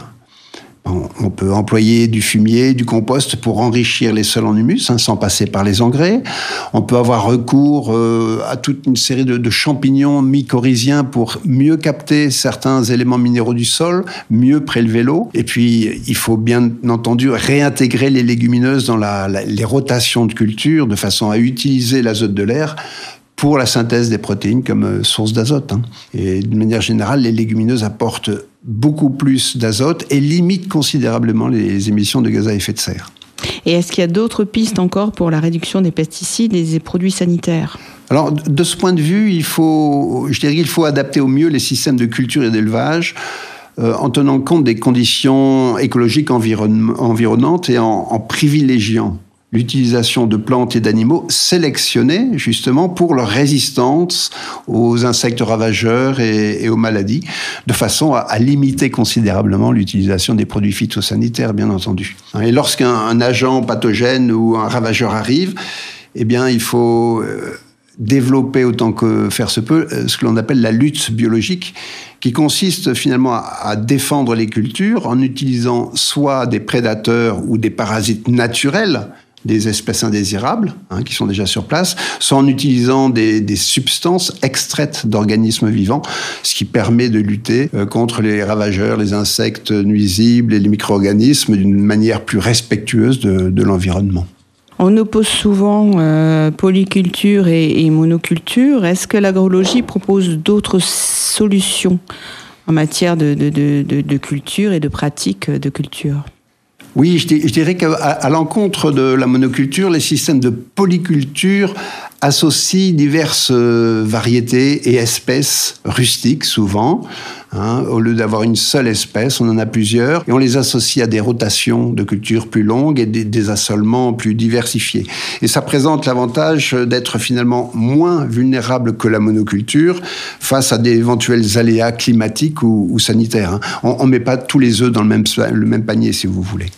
On peut employer du fumier, du compost pour enrichir les sols en humus, hein, sans passer par les engrais. On peut avoir recours euh, à toute une série de, de champignons mycorhiziens pour mieux capter certains éléments minéraux du sol, mieux prélever l'eau. Et puis, il faut bien entendu réintégrer les légumineuses dans la, la, les rotations de culture de façon à utiliser l'azote de l'air pour la synthèse des protéines comme source d'azote. Hein. Et de manière générale, les légumineuses apportent beaucoup plus d'azote et limitent considérablement les émissions de gaz à effet de serre. Et est-ce qu'il y a d'autres pistes encore pour la réduction des pesticides et des produits sanitaires ? Alors, de ce point de vue, il faut, je dirais qu'il faut adapter au mieux les systèmes de culture et d'élevage euh, en tenant compte des conditions écologiques environ, environnantes et en, en privilégiant l'utilisation de plantes et d'animaux sélectionnés justement pour leur résistance aux insectes ravageurs et, et aux maladies, de façon à, à limiter considérablement l'utilisation des produits phytosanitaires, bien entendu. Et lorsqu'un un agent pathogène ou un ravageur arrive, eh bien, il faut euh, développer autant que faire se peut ce que l'on appelle la lutte biologique, qui consiste finalement à, à défendre les cultures en utilisant soit des prédateurs ou des parasites naturels, des espèces indésirables, hein, qui sont déjà sur place, soit en utilisant des, des substances extraites d'organismes vivants, ce qui permet de lutter euh, contre les ravageurs, les insectes nuisibles et les micro-organismes d'une manière plus respectueuse de, de l'environnement. On oppose souvent euh, polyculture et, et monoculture. Est-ce que l'agrologie propose d'autres solutions en matière de, de, de, de, de culture et de pratiques de culture ? Oui, je dirais qu'à à l'encontre de la monoculture, les systèmes de polyculture associent diverses variétés et espèces rustiques, souvent. Hein, au lieu d'avoir une seule espèce, on en a plusieurs, et on les associe à des rotations de cultures plus longues et des, des assolements plus diversifiés. Et ça présente l'avantage d'être finalement moins vulnérable que la monoculture face à d'éventuels aléas climatiques ou, ou sanitaires. Hein. On ne met pas tous les œufs dans le même, le même panier, si vous voulez.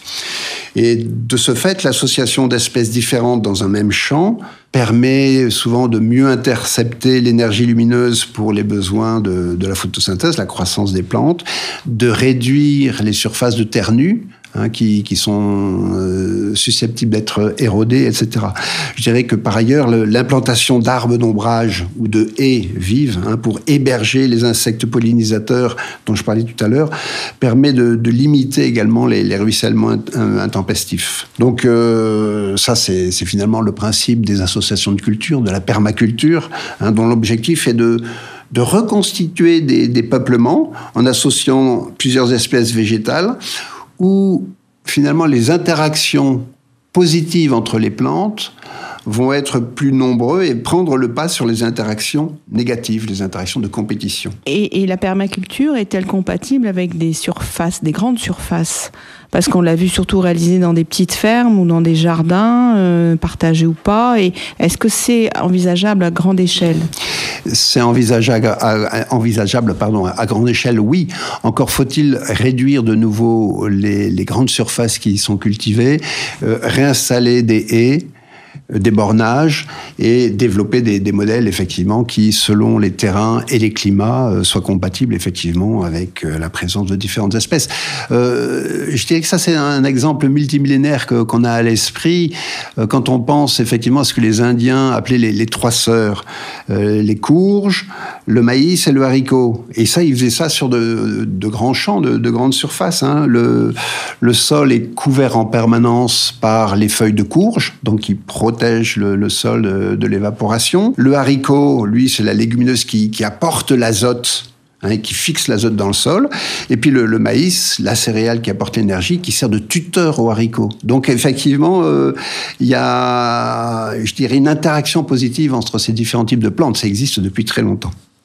Et de ce fait, l'association d'espèces différentes dans un même champ permet souvent de mieux intercepter l'énergie lumineuse pour les besoins de, de la photosynthèse, la croissance des plantes, de réduire les surfaces de terre nue, hein, qui, qui sont euh, susceptibles d'être érodées, et cetera. Je dirais que par ailleurs, le, l'implantation d'arbres d'ombrage ou de haies vives, hein, pour héberger les insectes pollinisateurs dont je parlais tout à l'heure, permet de, de limiter également les, les ruissellements intempestifs. Donc euh, ça, c'est, c'est finalement le principe des associations de culture, de la permaculture, hein, dont l'objectif est de de reconstituer des, des peuplements en associant plusieurs espèces végétales où finalement les interactions positives entre les plantes vont être plus nombreux et prendre le pas sur les interactions négatives, les interactions de compétition. Et, et la permaculture est-elle compatible avec des surfaces, des grandes surfaces ? Parce qu'on l'a vu surtout réalisé dans des petites fermes ou dans des jardins, euh, partagés ou pas. Et est-ce que c'est envisageable à grande échelle ? C'est envisageable, à, envisageable pardon, à grande échelle, oui. Encore faut-il réduire de nouveau les, les grandes surfaces qui sont cultivées, euh, réinstaller des haies, des bornages et développer des, des modèles effectivement qui, selon les terrains et les climats, euh, soient compatibles effectivement avec euh, la présence de différentes espèces. Euh, je dirais que ça c'est un exemple multimillénaire que, qu'on a à l'esprit euh, quand on pense effectivement à ce que les Indiens appelaient les, les trois sœurs, euh, les courges, le maïs et le haricot. Et ça, ils faisaient ça sur de, de grands champs, de, de grandes surfaces. Hein. Le, le sol est couvert en permanence par les feuilles de courge, donc qui protègent le, le sol de, de l'évaporation. Le haricot, lui, c'est la légumineuse qui, qui apporte l'azote, hein, qui fixe l'azote dans le sol. Et puis le, le maïs, la céréale qui apporte l'énergie, qui sert de tuteur au haricot. Donc effectivement, euh, il y a, je dirais, une interaction positive entre ces différents types de plantes. Ça existe depuis très longtemps.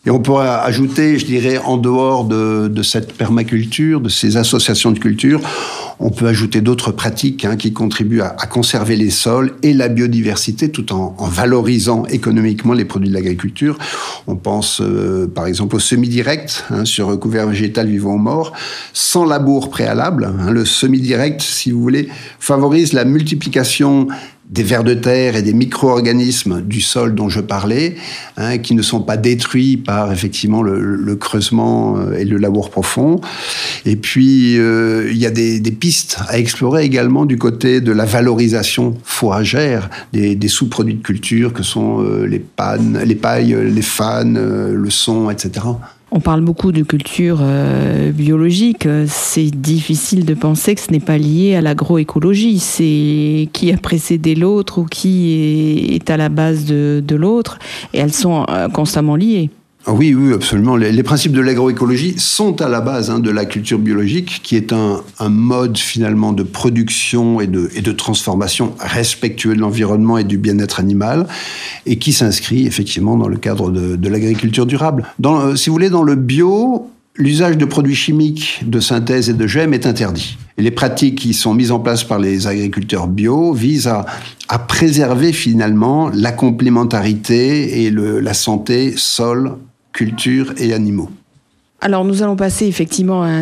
Et on pourrait ajouter, je dirais, en dehors de, de cette permaculture, de ces associations de culture, on peut ajouter d'autres pratiques hein, qui contribuent à, à conserver les sols et la biodiversité tout en, en valorisant économiquement les produits de l'agriculture. On pense euh, par exemple au semi-direct hein, sur recouvert végétal vivant ou mort, sans labour préalable. Hein, le semi-direct, si vous voulez, favorise la multiplication des vers de terre et des micro-organismes du sol dont je parlais, hein, qui ne sont pas détruits par effectivement le, le creusement et le labour profond. Et puis, euh, il y a des, des pistes à explorer également du côté de la valorisation fourragère des, des sous-produits de culture que sont euh, les pannes, les pailles, les fanes, euh, le son, et cetera. On parle beaucoup de culture euh, biologique. C'est difficile de penser que ce n'est pas lié à l'agroécologie. C'est qui a précédé l'autre ou qui est, est à la base de, de l'autre. Et elles sont euh, constamment liées. Oui, oui, absolument. Les, les principes de l'agroécologie sont à la base hein, de la culture biologique, qui est un, un mode finalement de production et de, et de transformation respectueux de l'environnement et du bien-être animal, et qui s'inscrit effectivement dans le cadre de, de l'agriculture durable. Dans, euh, si vous voulez, dans le bio, l'usage de produits chimiques de synthèse et de gemme est interdit. Et les pratiques qui sont mises en place par les agriculteurs bio visent à, à préserver finalement la complémentarité et le, la santé sol, culture et animaux. Alors nous allons passer effectivement à un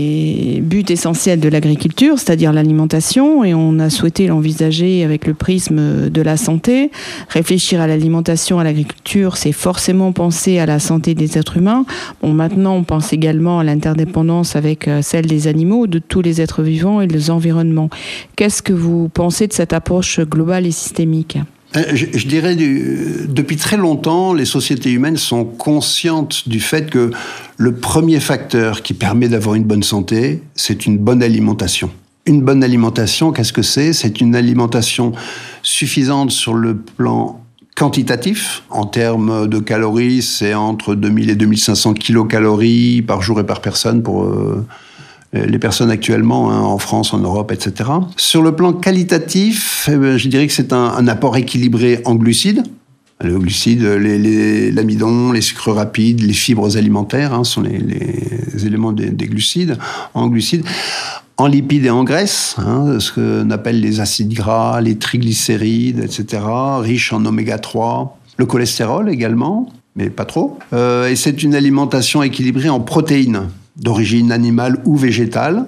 des buts essentiels de l'agriculture, c'est-à-dire l'alimentation, et on a souhaité l'envisager avec le prisme de la santé. Réfléchir à l'alimentation, à l'agriculture, c'est forcément penser à la santé des êtres humains. Bon, maintenant on pense également à l'interdépendance avec celle des animaux, de tous les êtres vivants et des environnements. Qu'est-ce que vous pensez de cette approche globale et systémique ? Je, je dirais, du, depuis très longtemps, les sociétés humaines sont conscientes du fait que le premier facteur qui permet d'avoir une bonne santé, c'est une bonne alimentation. Une bonne alimentation, qu'est-ce que c'est ? C'est une alimentation suffisante sur le plan quantitatif. En termes de calories, c'est entre deux mille et deux mille cinq cents kilocalories par jour et par personne pour... Euh, les personnes actuellement hein, en France, en Europe, et cetera. Sur le plan qualitatif, eh bien, je dirais que c'est un, un apport équilibré en glucides. Les glucides, les, les, l'amidon, les sucres rapides, les fibres alimentaires hein, sont les, les éléments des, des glucides. En glucides, en lipides et en graisses, hein, ce qu'on appelle les acides gras, les triglycérides, et cetera. Riches en oméga trois, le cholestérol également, mais pas trop. Euh, et c'est une alimentation équilibrée en protéines, d'origine animale ou végétale,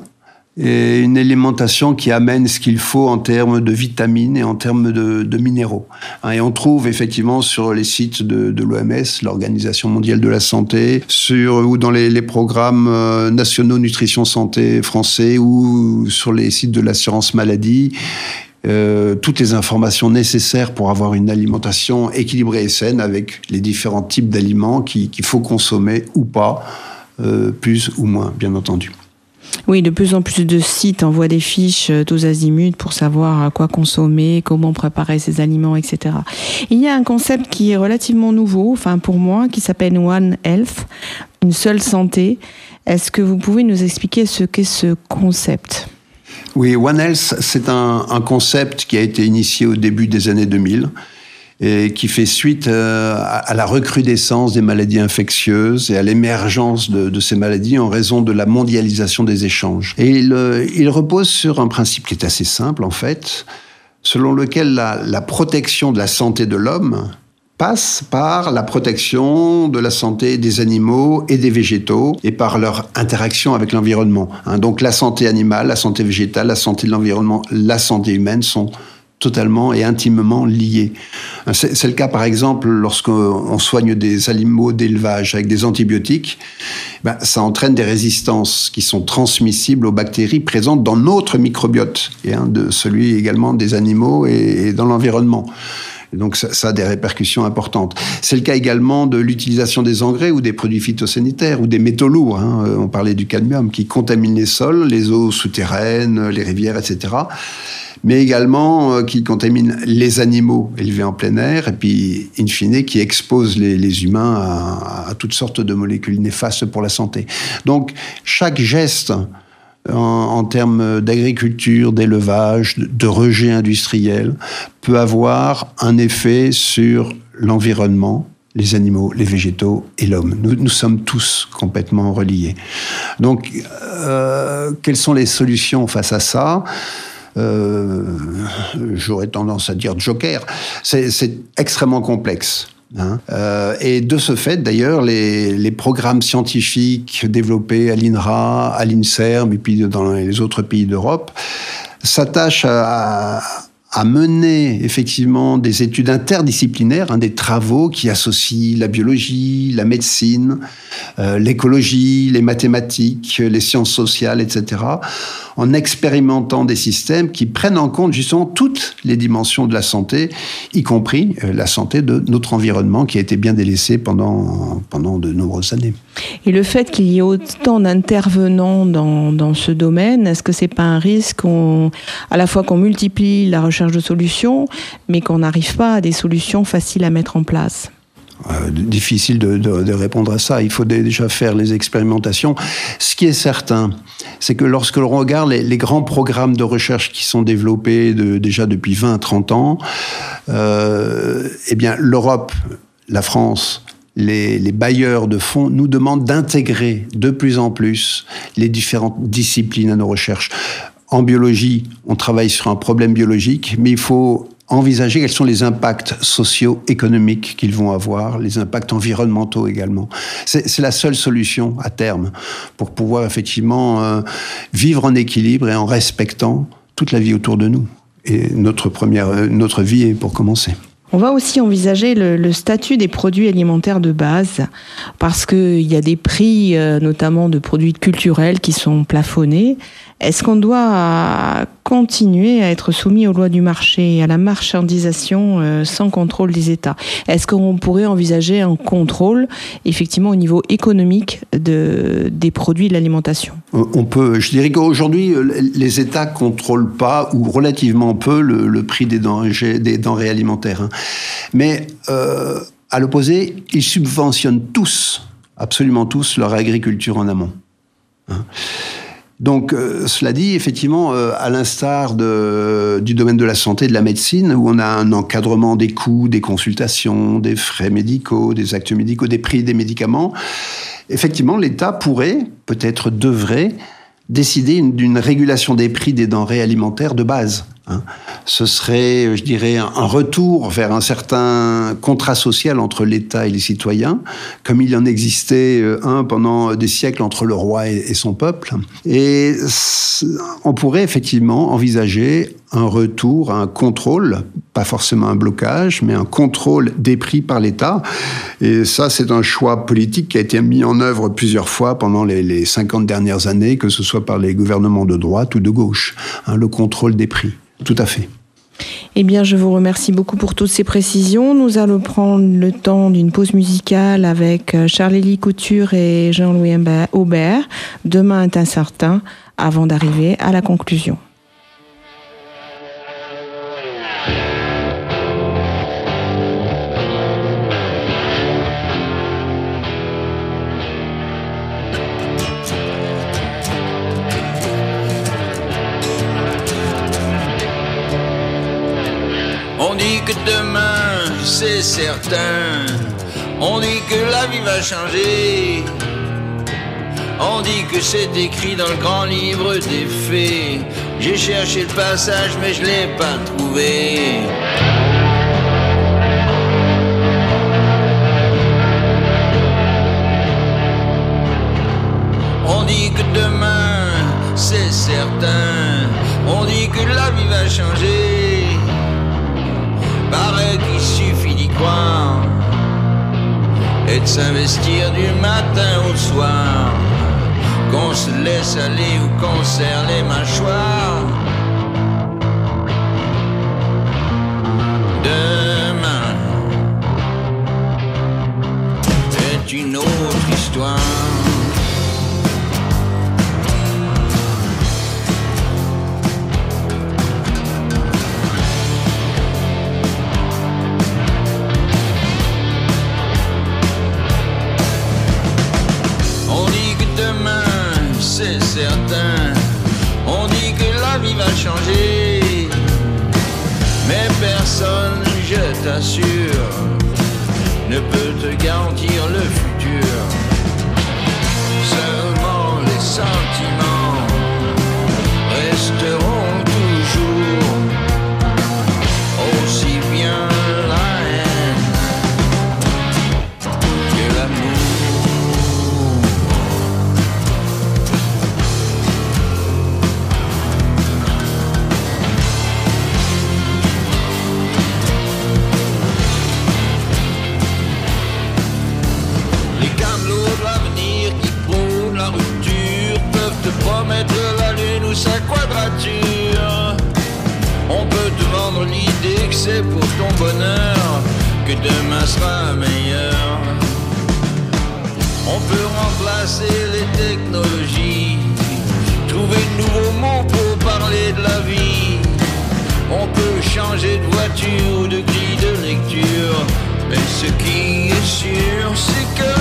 et une alimentation qui amène ce qu'il faut en termes de vitamines et en termes de, de minéraux. Et on trouve effectivement sur les sites de, de l'O M S, l'Organisation mondiale de la santé, sur, ou dans les, les programmes nationaux nutrition santé français ou sur les sites de l'assurance maladie, Euh, toutes les informations nécessaires pour avoir une alimentation équilibrée et saine avec les différents types d'aliments qu'il, qu'il faut consommer ou pas, euh, plus ou moins, bien entendu. Oui, de plus en plus de sites envoient des fiches tous azimuts pour savoir quoi consommer, comment préparer ces aliments, et cetera. Il y a un concept qui est relativement nouveau, enfin pour moi, qui s'appelle One Health, une seule santé. Est-ce que vous pouvez nous expliquer ce qu'est ce concept ? Oui, One Health, c'est un, un concept qui a été initié au début des années deux mille et qui fait suite euh, à la recrudescence des maladies infectieuses et à l'émergence de, de ces maladies en raison de la mondialisation des échanges. Et il, euh, il repose sur un principe qui est assez simple, en fait, selon lequel la, la protection de la santé de l'homme passe par la protection de la santé des animaux et des végétaux et par leur interaction avec l'environnement. Hein, donc la santé animale, la santé végétale, la santé de l'environnement, la santé humaine sont totalement et intimement liées. C'est, c'est le cas par exemple lorsqu'on soigne des animaux d'élevage avec des antibiotiques, ben, ça entraîne des résistances qui sont transmissibles aux bactéries présentes dans notre microbiote et hein, de celui également des animaux et, et dans l'environnement. Et donc ça, ça a des répercussions importantes. C'est le cas également de l'utilisation des engrais ou des produits phytosanitaires ou des métaux lourds. Hein. On parlait du cadmium qui contamine les sols, les eaux souterraines, les rivières, et cetera. Mais également euh, qui contamine les animaux élevés en plein air et puis, in fine, qui expose les, les humains à, à toutes sortes de molécules néfastes pour la santé. Donc chaque geste En, en termes d'agriculture, d'élevage, de rejet industriel, peut avoir un effet sur l'environnement les animaux, les végétaux et l'homme. Nous, nous sommes tous complètement reliés. Donc, euh, quelles sont les solutions face à ça ? euh, J'aurais tendance à dire joker. C'est, c'est extrêmement complexe. Hein. Euh, et de ce fait, d'ailleurs, les, les programmes scientifiques développés à l'INRA, à l'INSERM et puis dans les autres pays d'Europe s'attachent à, à mener effectivement des études interdisciplinaires, hein, des travaux qui associent la biologie, la médecine, euh, l'écologie, les mathématiques, les sciences sociales, et cetera, en expérimentant des systèmes qui prennent en compte justement toutes les dimensions de la santé, y compris la santé de notre environnement qui a été bien délaissé pendant, pendant de nombreuses années. Et le fait qu'il y ait autant d'intervenants dans, dans ce domaine, est-ce que c'est pas un risque qu'on, à la fois qu'on multiplie la recherche de solutions, mais qu'on n'arrive pas à des solutions faciles à mettre en place ? Euh, difficile de, de, de répondre à ça. Il faut déjà faire les expérimentations. Ce qui est certain, c'est que lorsque l'on regarde les, les grands programmes de recherche qui sont développés de, déjà depuis vingt à trente ans, euh, eh bien, l'Europe, la France, les, les bailleurs de fonds nous demandent d'intégrer de plus en plus les différentes disciplines à nos recherches. En biologie, on travaille sur un problème biologique, mais il faut envisager quels sont les impacts socio-économiques qu'ils vont avoir, les impacts environnementaux également. C'est, c'est la seule solution à terme pour pouvoir effectivement euh, vivre en équilibre et en respectant toute la vie autour de nous. Et notre première, euh, notre vie est pour commencer. On va aussi envisager le, le statut des produits alimentaires de base, parce qu'il y a des prix, euh, notamment de produits culturels, qui sont plafonnés. Est-ce qu'on doit continuer à être soumis aux lois du marché et à la marchandisation euh, sans contrôle des États ? Est-ce qu'on pourrait envisager un contrôle, effectivement, au niveau économique de, des produits de l'alimentation ? On peut, je dirais qu'aujourd'hui, les États contrôlent pas, ou relativement peu, le, le prix des denrées, des denrées alimentaires. Hein. Mais euh, à l'opposé, ils subventionnent tous, absolument tous, leur agriculture en amont. Hein. Donc, euh, cela dit, effectivement, euh, à l'instar de, du domaine de la santé, de la médecine, où on a un encadrement des coûts, des consultations, des frais médicaux, des actes médicaux, des prix des médicaments, effectivement, l'État pourrait, peut-être devrait, décider une, d'une régulation des prix des denrées alimentaires de base. Hein. Ce serait, je dirais, un retour vers un certain contrat social entre l'État et les citoyens, comme il en existait un pendant des siècles entre le roi et son peuple. Et on pourrait effectivement envisager un retour, un contrôle, pas forcément un blocage, mais un contrôle des prix par l'État. Et ça, c'est un choix politique qui a été mis en œuvre plusieurs fois pendant les, les cinquante dernières années, que ce soit par les gouvernements de droite ou de gauche. Hein, le contrôle des prix. Tout à fait. Eh bien, je vous remercie beaucoup pour toutes ces précisions. Nous allons prendre le temps d'une pause musicale avec Charlélie Couture et Jean-Louis Aubert. Demain est incertain, avant d'arriver à la conclusion. On dit que demain, c'est certain. On dit que la vie va changer. On dit que c'est écrit dans le grand livre des faits. J'ai cherché le passage, mais je l'ai pas trouvé. On dit que demain, c'est certain. On dit que la vie va changer. Paraît qu'il suffit d'y croire et de s'investir du matin au soir, qu'on se laisse aller ou qu'on serre les mâchoires. Demain est une autre histoire. C'est certain, on dit que la vie va changer, mais personne, je t'assure, ne peut te On peut te vendre l'idée que c'est pour ton bonheur que demain sera meilleur. On peut remplacer les technologies, trouver de nouveaux mots pour parler de la vie. On peut changer de voiture ou de grille de lecture, mais ce qui est sûr, c'est que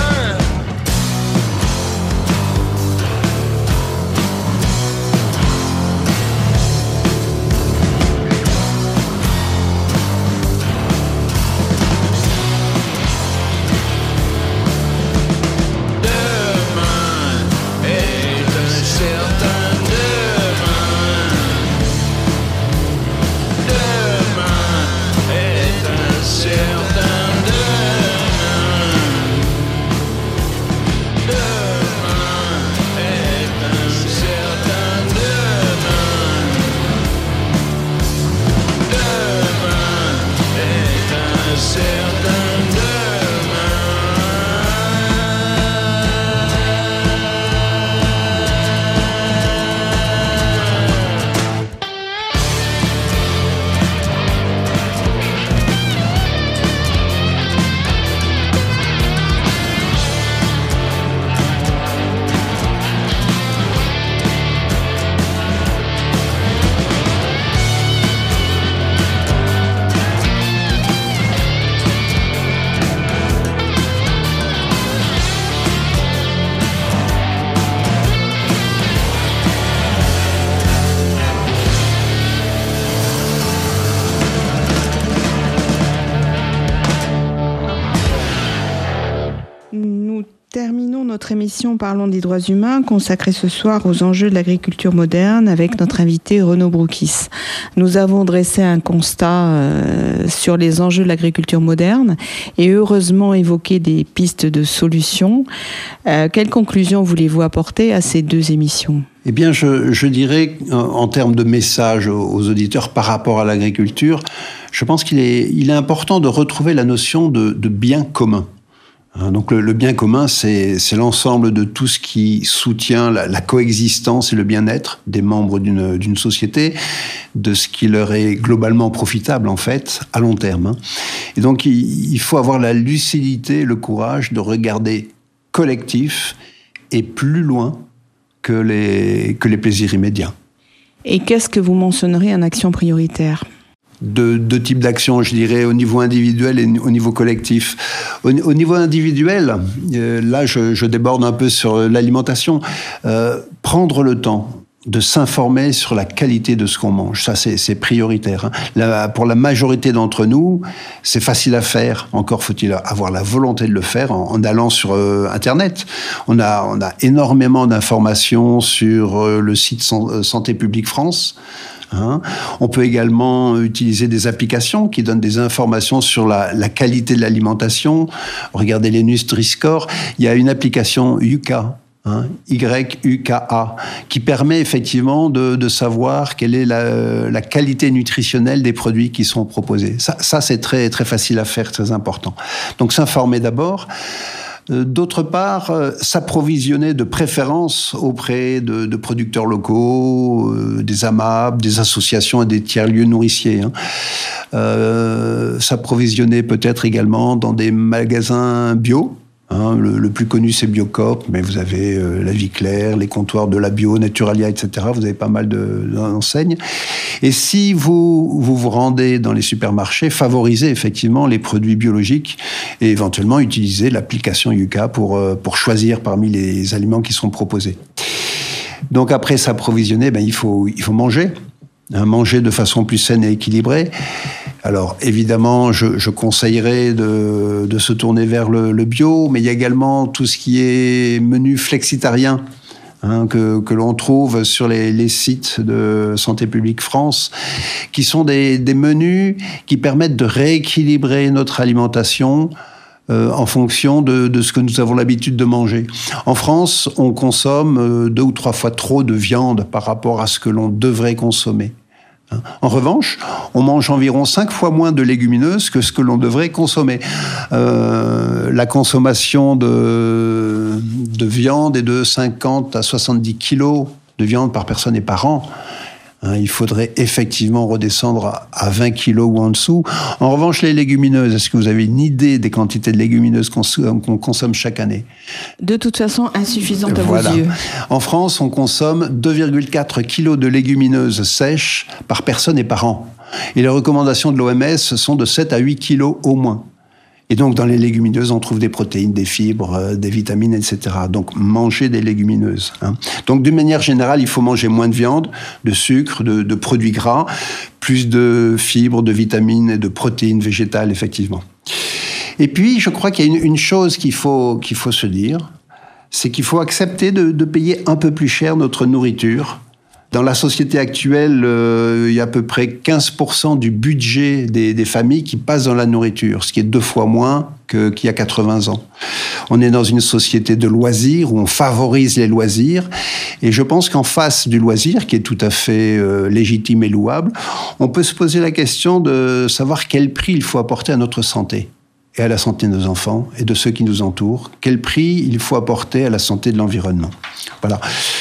Notre émission Parlons des droits humains, consacrée ce soir aux enjeux de l'agriculture moderne avec notre invité Renaud Broukis. Nous avons dressé un constat euh, sur les enjeux de l'agriculture moderne et heureusement évoqué des pistes de solutions. Euh, quelles conclusions voulez-vous apporter à ces deux émissions ? Eh bien, je, je dirais, en termes de message aux auditeurs par rapport à l'agriculture, je pense qu'il est, il est important de retrouver la notion de, de bien commun. Donc le, le bien commun, c'est, c'est l'ensemble de tout ce qui soutient la, la coexistence et le bien-être des membres d'une, d'une société, de ce qui leur est globalement profitable en fait, à long terme. Et donc il, il faut avoir la lucidité, le courage de regarder collectif et plus loin que les, que les plaisirs immédiats. Et qu'est-ce que vous mentionneriez en action prioritaire ? De deux types d'actions, je dirais, au niveau individuel et au niveau collectif. Au, au niveau individuel, euh, là, je, je déborde un peu sur l'alimentation. Euh, prendre le temps de s'informer sur la qualité de ce qu'on mange, ça, c'est, c'est prioritaire. Hein. La, pour la majorité d'entre nous, c'est facile à faire. Encore faut-il avoir la volonté de le faire en, en allant sur euh, Internet. On a, on a énormément d'informations sur euh, le site Santé publique France. Hein. On peut également utiliser des applications qui donnent des informations sur la, la qualité de l'alimentation. Regardez les Nutri-Score. Il y a une application Yuka, hein, Y U K A, qui permet effectivement de, de savoir quelle est la, la qualité nutritionnelle des produits qui sont proposés. Ça, ça c'est très, très facile à faire, très important. Donc s'informer d'abord. D'autre part, s'approvisionner de préférence auprès de, de producteurs locaux, euh, des A M A P, des associations et des tiers-lieux nourriciers. Hein. Euh, s'approvisionner peut-être également dans des magasins bio. Hein, le, le plus connu, c'est Biocoop, mais vous avez euh, La Vie Claire, les comptoirs de la Bio, Naturalia, et cetera. Vous avez pas mal de, d'enseignes. Et si vous, vous vous rendez dans les supermarchés, favorisez effectivement les produits biologiques et éventuellement utilisez l'application Yuka pour, euh, pour choisir parmi les aliments qui sont proposés. Donc après s'approvisionner, ben, il faut, il faut manger. Hein, manger de façon plus saine et équilibrée. Alors, évidemment, je, je conseillerais de, de se tourner vers le, le bio, mais il y a également tout ce qui est menu flexitarien, hein, que, que l'on trouve sur les, les sites de Santé publique France, qui sont des, des menus qui permettent de rééquilibrer notre alimentation euh, en fonction de, de ce que nous avons l'habitude de manger. En France, on consomme euh, deux ou trois fois trop de viande par rapport à ce que l'on devrait consommer. En revanche, on mange environ cinq fois moins de légumineuses que ce que l'on devrait consommer. Euh, la consommation de, de viande est de cinquante à soixante-dix kilos de viande par personne et par an. Hein, il faudrait effectivement redescendre à, à vingt kilos ou en dessous. En revanche, les légumineuses, est-ce que vous avez une idée des quantités de légumineuses qu'on, qu'on consomme chaque année ? De toute façon, insuffisantes à voilà. vos yeux. En France, on consomme deux virgule quatre kilos de légumineuses sèches par personne et par an. Et les recommandations de l'O M S sont de sept à huit kilos au moins. Et donc, dans les légumineuses, on trouve des protéines, des fibres, euh, des vitamines, et cetera. Donc, manger des légumineuses. Hein. Donc, d'une manière générale, il faut manger moins de viande, de sucre, de, de produits gras, plus de fibres, de vitamines et de protéines végétales, effectivement. Et puis, je crois qu'il y a une, une chose qu'il faut, qu'il faut se dire, c'est qu'il faut accepter de, de payer un peu plus cher notre nourriture. Dans la société actuelle, euh, il y a à peu près quinze pour cent du budget des, des familles qui passe dans la nourriture, ce qui est deux fois moins que, qu'il y a quatre-vingts ans. On est dans une société de loisirs où on favorise les loisirs. Et je pense qu'en face du loisir, qui est tout à fait euh, légitime et louable, on peut se poser la question de savoir quel prix il faut apporter à notre santé et à la santé de nos enfants et de ceux qui nous entourent. Quel prix il faut apporter à la santé de l'environnement. Voilà.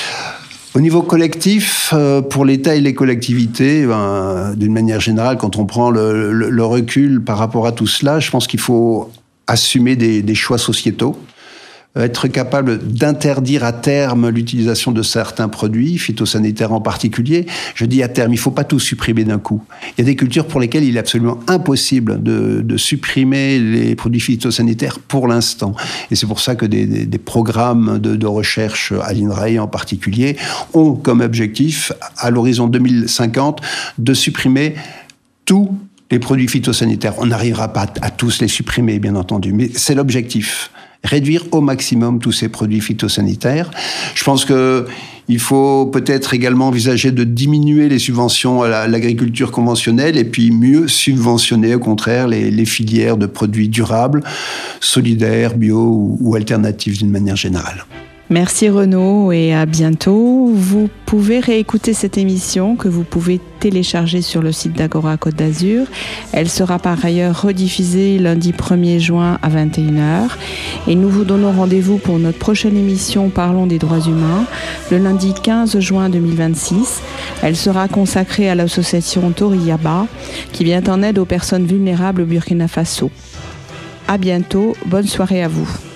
Au niveau collectif, pour l'État et les collectivités, ben, d'une manière générale, quand on prend le, le, le recul par rapport à tout cela, je pense qu'il faut assumer des, des choix sociétaux, être capable d'interdire à terme l'utilisation de certains produits, phytosanitaires en particulier. Je dis à terme, il ne faut pas tout supprimer d'un coup. Il y a des cultures pour lesquelles il est absolument impossible de, de supprimer les produits phytosanitaires pour l'instant. Et c'est pour ça que des, des, des programmes de, de recherche à l'I N R A E en particulier ont comme objectif, à l'horizon deux mille cinquante, de supprimer tous les produits phytosanitaires. On n'arrivera pas à tous les supprimer, bien entendu, mais c'est l'objectif. Réduire au maximum tous ces produits phytosanitaires. Je pense que il faut peut-être également envisager de diminuer les subventions à, la, à l'agriculture conventionnelle et puis mieux subventionner au contraire les, les filières de produits durables, solidaires, bio ou, ou alternatifs d'une manière générale. Merci Renaud et à bientôt. Vous pouvez réécouter cette émission que vous pouvez télécharger sur le site d'Agora Côte d'Azur. Elle sera par ailleurs rediffusée lundi premier juin à vingt et une heures. Et nous vous donnons rendez-vous pour notre prochaine émission Parlons des droits humains, le lundi quinze juin deux mille vingt-six. Elle sera consacrée à l'association Toriyaba qui vient en aide aux personnes vulnérables au Burkina Faso. À bientôt, bonne soirée à vous.